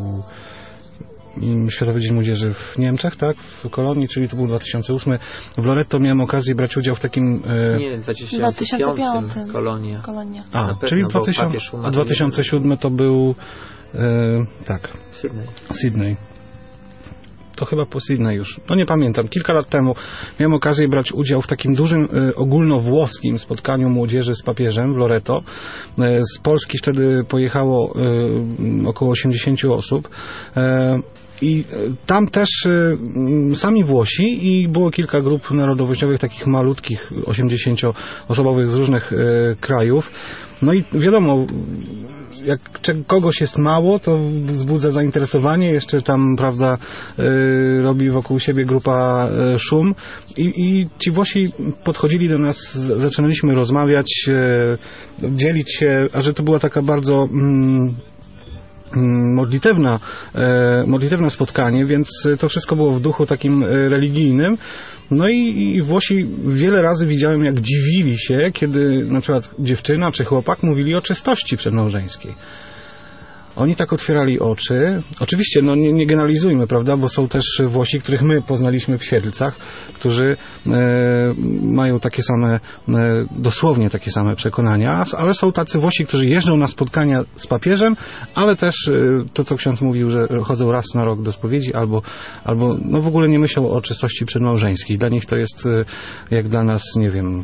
Światowy Dzień Młodzieży w Niemczech, tak? W Kolonii, czyli to był dwa tysiące ósmy. W Loreto miałem okazję brać udział w takim... Nie, w dwa tysiące piątym Kolonia. Kolonia. A, czyli dwa tysiące, a dwa tysiące siódmy to był e, tak. Sydney. Sydney. To chyba po Sydney już. No nie pamiętam. Kilka lat temu miałem okazję brać udział w takim dużym e, ogólnowłoskim spotkaniu młodzieży z papieżem w Loreto. E, z Polski wtedy pojechało e, około osiemdziesięciu osób. E, I tam też y, sami Włosi i było kilka grup narodowościowych, takich malutkich, osiemdziesięcioosobowych z różnych y, krajów. No i wiadomo, jak kogoś jest mało, to wzbudza zainteresowanie, jeszcze tam, prawda, y, robi wokół siebie grupa y, szum I, i ci Włosi podchodzili do nas, zaczynaliśmy rozmawiać, y, dzielić się, a że to była taka bardzo... Mm, modlitewna, e, modlitewne spotkanie, więc to wszystko było w duchu takim religijnym. No i, i Włosi wiele razy widziałem, jak dziwili się, kiedy na przykład dziewczyna czy chłopak mówili o czystości przedmałżeńskiej. Oni tak otwierali oczy. Oczywiście, no nie, nie generalizujmy, prawda, bo są też Włosi, których my poznaliśmy w Siedlcach, którzy e, mają takie same, e, dosłownie takie same przekonania, ale są tacy Włosi, którzy jeżdżą na spotkania z papieżem, ale też e, to, co ksiądz mówił, że chodzą raz na rok do spowiedzi, albo, albo no w ogóle nie myślą o czystości przedmałżeńskiej. Dla nich to jest, e, jak dla nas, nie wiem...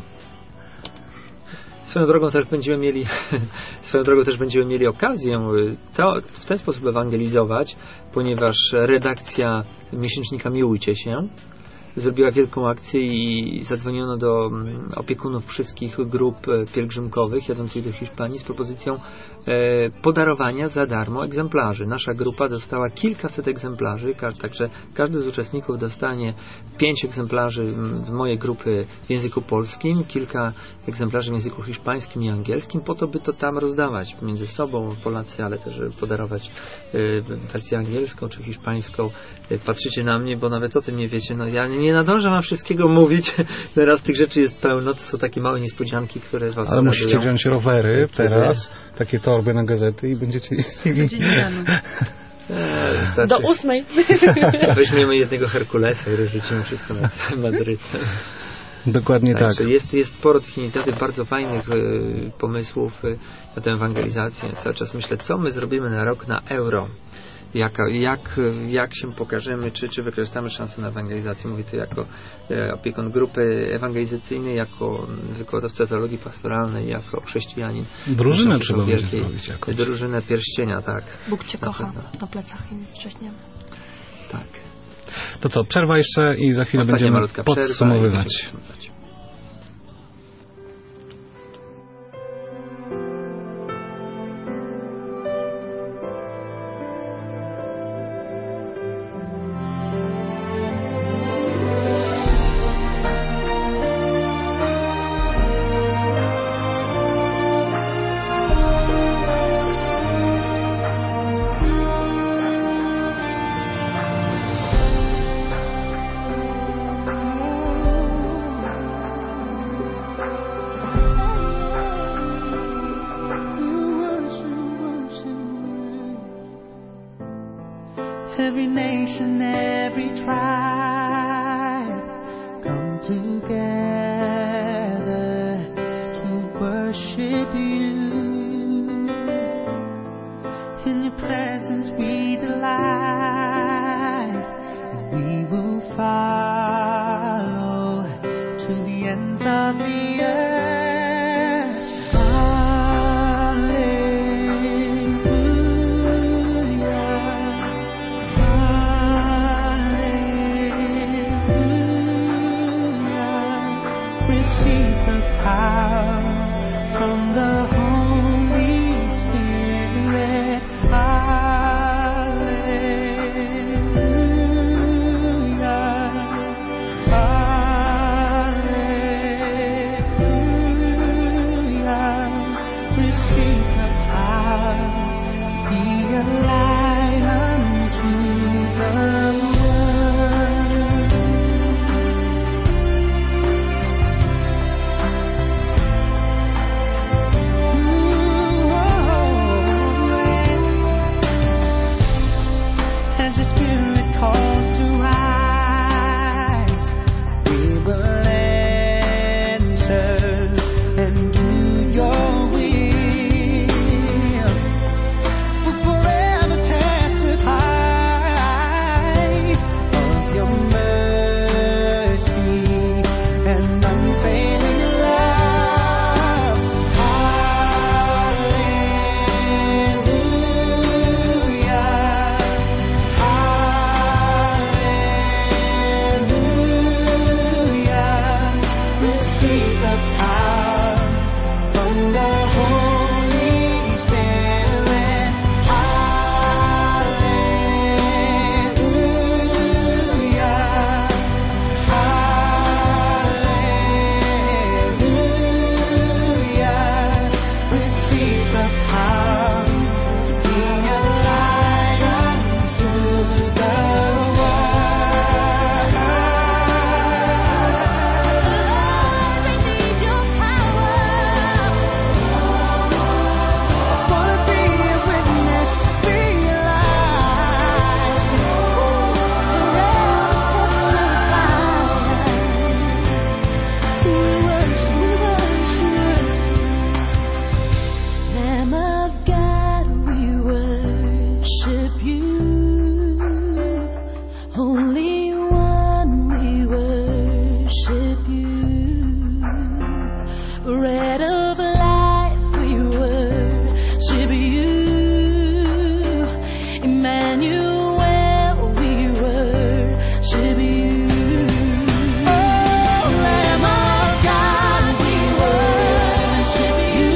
Swoją drogą też będziemy mieli swoją drogą też będziemy mieli okazję to w ten sposób ewangelizować, ponieważ redakcja miesięcznika Miłujcie się zrobiła wielką akcję i zadzwoniono do opiekunów wszystkich grup pielgrzymkowych jadących do Hiszpanii z propozycją e, podarowania za darmo egzemplarzy. Nasza grupa dostała kilkaset egzemplarzy, także każdy z uczestników dostanie pięć egzemplarzy mojej grupy w języku polskim, kilka egzemplarzy w języku hiszpańskim i angielskim, po to, by to tam rozdawać między sobą, Polacy, ale też podarować e, wersję angielską czy hiszpańską. E, patrzycie na mnie, bo nawet o tym nie wiecie. No ja nie Nie nadążę wam wszystkiego mówić. Teraz tych rzeczy jest pełno. To są takie małe niespodzianki, które z was Ale musicie radują. Wziąć rowery teraz, takie torby na gazety i będziecie... Będzie nie rano. Eee, Do ósmej. Weźmiemy jednego Herkulesa i rozrzucimy wszystko na Madryt. Dokładnie tak. tak. Jest, jest sporo tych inicjatyw, bardzo fajnych y, pomysłów y, na tę ewangelizację. Cały czas myślę, co my zrobimy na rok na euro. Jak, jak, jak się pokażemy, czy, czy wykorzystamy szansę na ewangelizację. Mówię to jako e, opiekun grupy ewangelizacyjnej, jako wykładowca teologii pastoralnej, jako chrześcijanin. Drużynę trzeba będzie zrobić jakoś. Drużynę pierścienia, tak. Bóg Cię na kocha. Pewno. Na plecach im wcześniemy. Tak. To co, przerwa jeszcze i za chwilę Ostatnia będziemy podsumowywać. Every nation, every tribe come together to worship you. In your presence we delight. a light unto the world. Ooh, oh, as the Spirit calls to rise, we will enter and do your will. We'll forever testify of your mercy and unfailing love. Hallelujah. Hallelujah. Receive the power from the Holy Spirit. Hallelujah. Hallelujah. Receive the power to be a light unto the world. They need your power. Wanna be a witness, be a light. We worship, we worship. Lamb of God, we worship you. Holy One, we worship you. Bread of life, we worship you. Emmanuel, we worship you. Oh, Lamb of God, we worship you.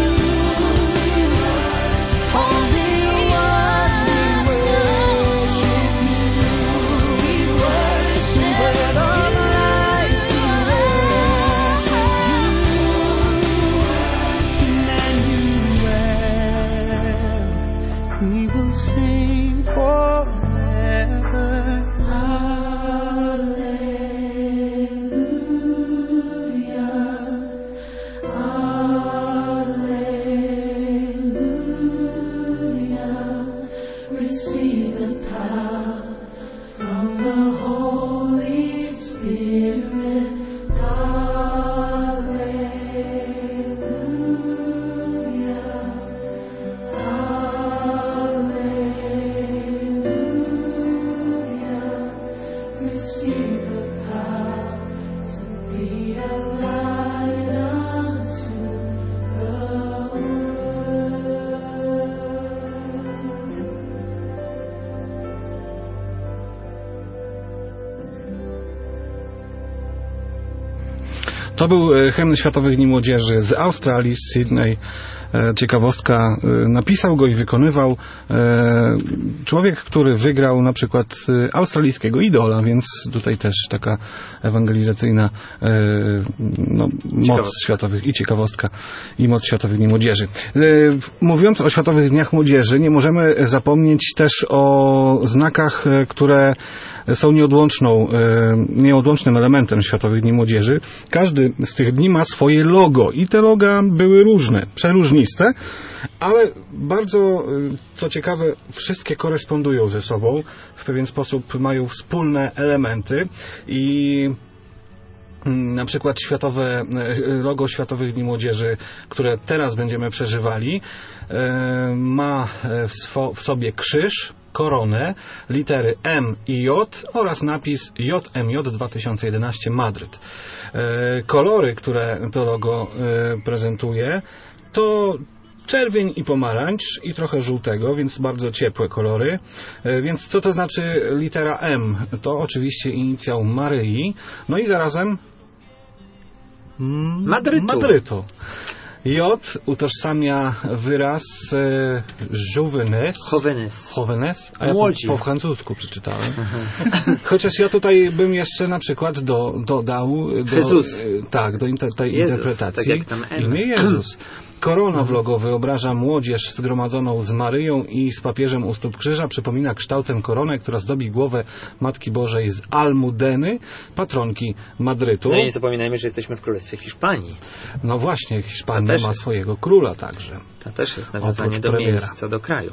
Holy One, we worship you. We worship Bread of life, we worship you. Emmanuel, we will sing forever. Receive the power from the Holy Spirit. Hallelujah. Hallelujah. Receive the power to be a light unto the world. To był e, hymn Światowych Dni Młodzieży z Australii, z Sydney. E, Ciekawostka, e, napisał go i wykonywał e, człowiek, który wygrał na przykład e, australijskiego Idola, więc tutaj też taka ewangelizacyjna e, no, moc światowych i ciekawostka i moc Światowych Dni Młodzieży. E, mówiąc o Światowych Dniach Młodzieży, nie możemy zapomnieć też o znakach, e, które są nieodłączną, e, nieodłącznym elementem Światowych Dni Młodzieży. Każdy z tych dni ma swoje logo i te loga były różne, przeróżniste, ale bardzo, e, co ciekawe, wszystkie korespondują ze sobą, w pewien sposób mają wspólne elementy i na przykład światowe logo Światowych Dni Młodzieży, które teraz będziemy przeżywali, e, ma w, swo, w sobie krzyż, koronę, litery M i J oraz napis J M J dwa tysiące jedenaście Madryt. E, kolory, które to logo e, prezentuje, to czerwień i pomarańcz i trochę żółtego, więc bardzo ciepłe kolory. E, więc co to znaczy litera M? To oczywiście inicjał Maryi, no i zarazem mm, Madrytu. Madrytu. J utożsamia wyraz e, Juvenes. Jovenes. Jovenes? A ja Młodzi. po, po francusku przeczytałem. Chociaż ja tutaj bym jeszcze na przykład do, dodał do, Jezus. e, tak, do inter, tej Jezus, interpretacji tak jak tam M. imię Jezus. Korona w logo wyobraża młodzież zgromadzoną z Maryją i z papieżem u stóp krzyża. Przypomina kształtem koronę, która zdobi głowę Matki Bożej z Almudeny, patronki Madrytu. No i nie zapominajmy, że jesteśmy w Królestwie Hiszpanii. No właśnie, Hiszpania ma jest. swojego króla także. To też jest nawiązanie Oprócz do premiera. miejsca, do kraju.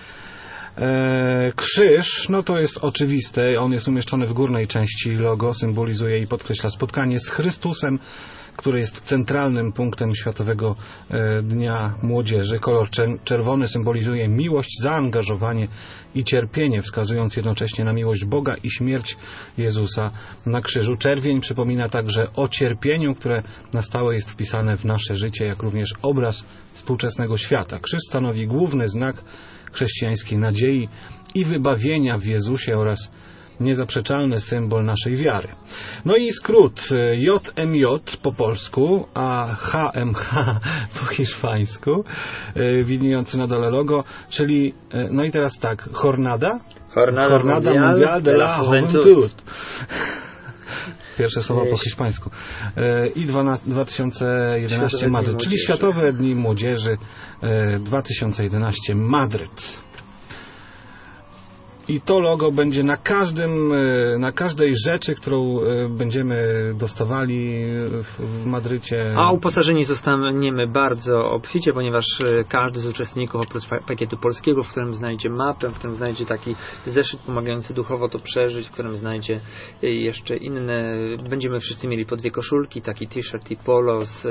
E, krzyż, no to jest oczywiste, on jest umieszczony w górnej części logo, symbolizuje i podkreśla spotkanie z Chrystusem, który jest centralnym punktem Światowego e, Dnia Młodzieży. Kolor czer- czerwony symbolizuje miłość, zaangażowanie i cierpienie, wskazując jednocześnie na miłość Boga i śmierć Jezusa na krzyżu. Czerwień przypomina także o cierpieniu, które na stałe jest wpisane w nasze życie, jak również obraz współczesnego świata. Krzyż stanowi główny znak chrześcijańskiej nadziei i wybawienia w Jezusie oraz niezaprzeczalny symbol naszej wiary. No i skrót J M J po polsku, a H M H po hiszpańsku, widniejący na dole logo, czyli, no i teraz tak, Jornada? Jornada, Jornada Mundial Mundial de la Juventud. Juventud. Pierwsze słowa po hiszpańsku. I dwa tysiące jedenaście Madryt, czyli Światowe Dni Młodzieży dwa tysiące jedenaście Madryt. I to logo będzie na każdym, na każdej rzeczy, którą będziemy dostawali w, w Madrycie. A uposażeni zostaniemy bardzo obficie, ponieważ każdy z uczestników oprócz pakietu polskiego, w którym znajdzie mapę, w którym znajdzie taki zeszyt pomagający duchowo to przeżyć, w którym znajdzie jeszcze inne, będziemy wszyscy mieli po dwie koszulki, taki t-shirt i polo z,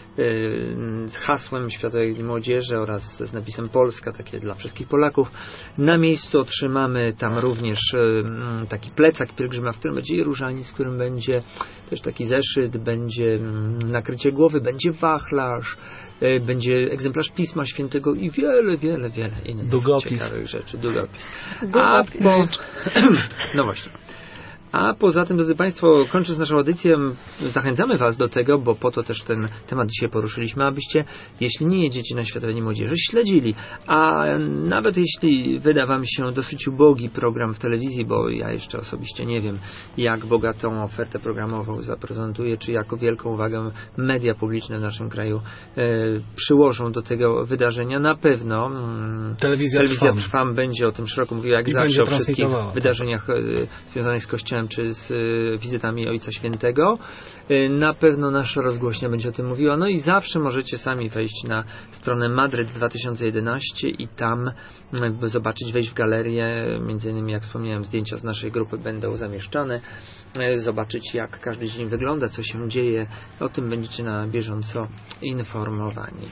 z hasłem Światowej Dni Młodzieży oraz z napisem Polska, takie dla wszystkich Polaków. Na miejscu otrzymamy tam również um, taki plecak pielgrzyma, w którym będzie różaniec, w którym będzie też taki zeszyt, będzie um, nakrycie głowy, będzie wachlarz, y, będzie egzemplarz Pisma Świętego i wiele, wiele, wiele innych Długopis. ciekawych rzeczy. Długopis. Długopis. A po... No właśnie. A poza tym, drodzy Państwo, kończąc naszą audycję, zachęcamy Was do tego, bo po to też ten temat dzisiaj poruszyliśmy, abyście, jeśli nie jedziecie na Światowe Dni Młodzieży, śledzili. A nawet jeśli wyda Wam się dosyć ubogi program w telewizji, bo ja jeszcze osobiście nie wiem, jak bogatą ofertę programową zaprezentuje, czy jaką wielką uwagę media publiczne w naszym kraju e, przyłożą do tego wydarzenia, na pewno mm, Telewizja, telewizja Trwam. Trwam będzie o tym szeroko mówiła, jak I zawsze będzie o wszystkich transmitowała, tak. wydarzeniach e, związanych z Kościołem czy z y, wizytami Ojca Świętego. Y, na pewno nasza rozgłośnia będzie o tym mówiła. No i zawsze możecie sami wejść na stronę Madryt dwa tysiące jedenaście i tam y, zobaczyć, wejść w galerię. Między innymi, jak wspomniałem, zdjęcia z naszej grupy będą zamieszczane. Y, zobaczyć, jak każdy dzień wygląda, co się dzieje. O tym będziecie na bieżąco informowani.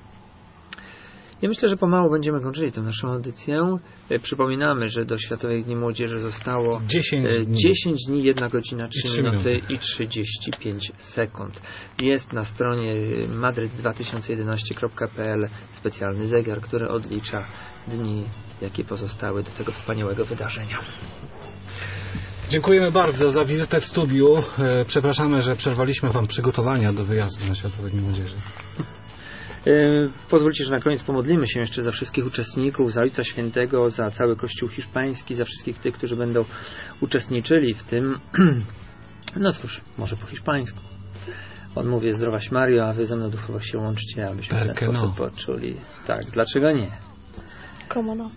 Ja myślę, że pomału będziemy kończyli tę naszą audycję. E, przypominamy, że do Światowych Dni Młodzieży zostało dziesięć e, dni. dziesięć dni, jedna godzina, trzy trzy minuty minuty. i trzydzieści pięć sekund. Jest na stronie madryt dwa tysiące jedenaście kropka p l specjalny zegar, który odlicza dni, jakie pozostały do tego wspaniałego wydarzenia. Dziękujemy bardzo za wizytę w studiu. E, Przepraszamy, że przerwaliśmy Wam przygotowania do wyjazdu na Światowe Dni Młodzieży. Pozwólcie, że na koniec pomodlimy się jeszcze za wszystkich uczestników, za Ojca Świętego, za cały Kościół hiszpański, za wszystkich tych, którzy będą uczestniczyli w tym. No cóż, może po hiszpańsku. On mówi: zdrowaś Mario, a wy ze mną duchowo się łączcie, abyśmy w ten Perché sposób no? poczuli. Tak, dlaczego nie? Komu no?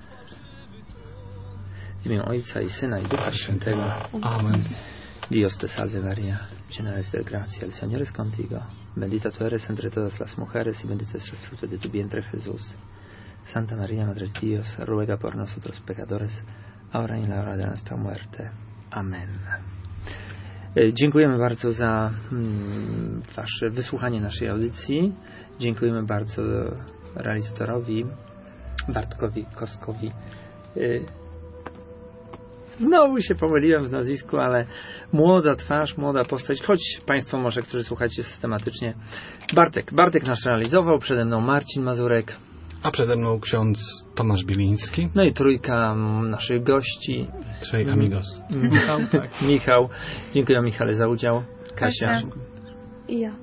W imię Ojca i Syna i Ducha Świętego. Amen. Dios te salve María, llena eres de gracia, el Señor es contigo. Bendita tú eres entre todas las mujeres y bendito es el fruto de tu vientre Jesús. Santa María, Madre de Dios, ruega por nosotros pecadores, ahora y en la hora de nuestra muerte. Amen. E, Dziękujemy bardzo za mm, Wasze wysłuchanie naszej audycji. Dziękujemy bardzo realizatorowi Bartkowi Koskowi. E, Znowu się pomyliłem z nazwisku, ale młoda twarz, młoda postać, choć Państwo może, którzy słuchacie systematycznie. Bartek. Bartek nas realizował, przede mną Marcin Mazurek. A przede mną ksiądz Tomasz Biliński. No i trójka naszych gości. Trzej amigos. Michał, tak. Michał. Dziękuję Michale za udział. Kasia. Kasia. I ja.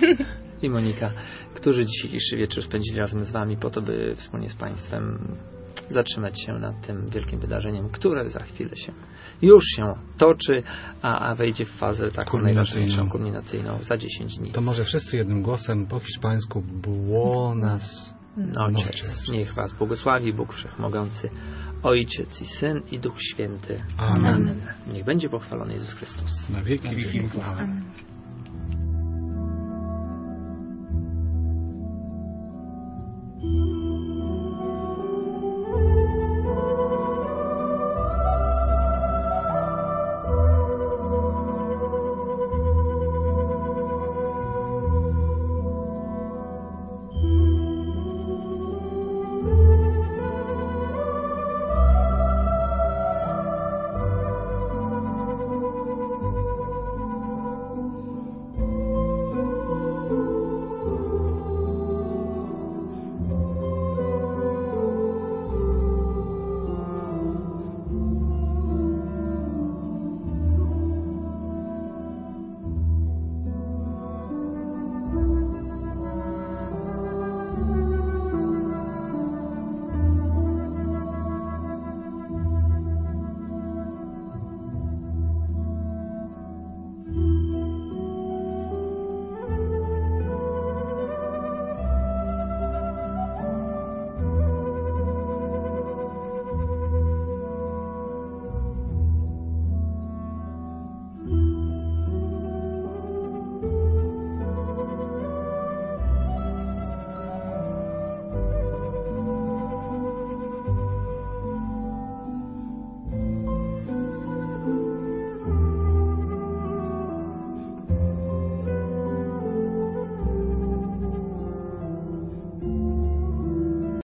I Monika, którzy dzisiejszy wieczór spędzili razem z Wami po to, by wspólnie z Państwem zatrzymać się nad tym wielkim wydarzeniem, które za chwilę się już się toczy, a, a wejdzie w fazę taką Kulminacyjną. najważniejszą, kulminacyjną za dziesięć dni. To może wszyscy jednym głosem po hiszpańsku Buonas Ojciec, noches. niech Was błogosławi Bóg Wszechmogący, Ojciec i Syn i Duch Święty. Amen. Amen. Niech będzie pochwalony Jezus Chrystus. Na wieki Na wieki wieków. wieków. Amen. Amen.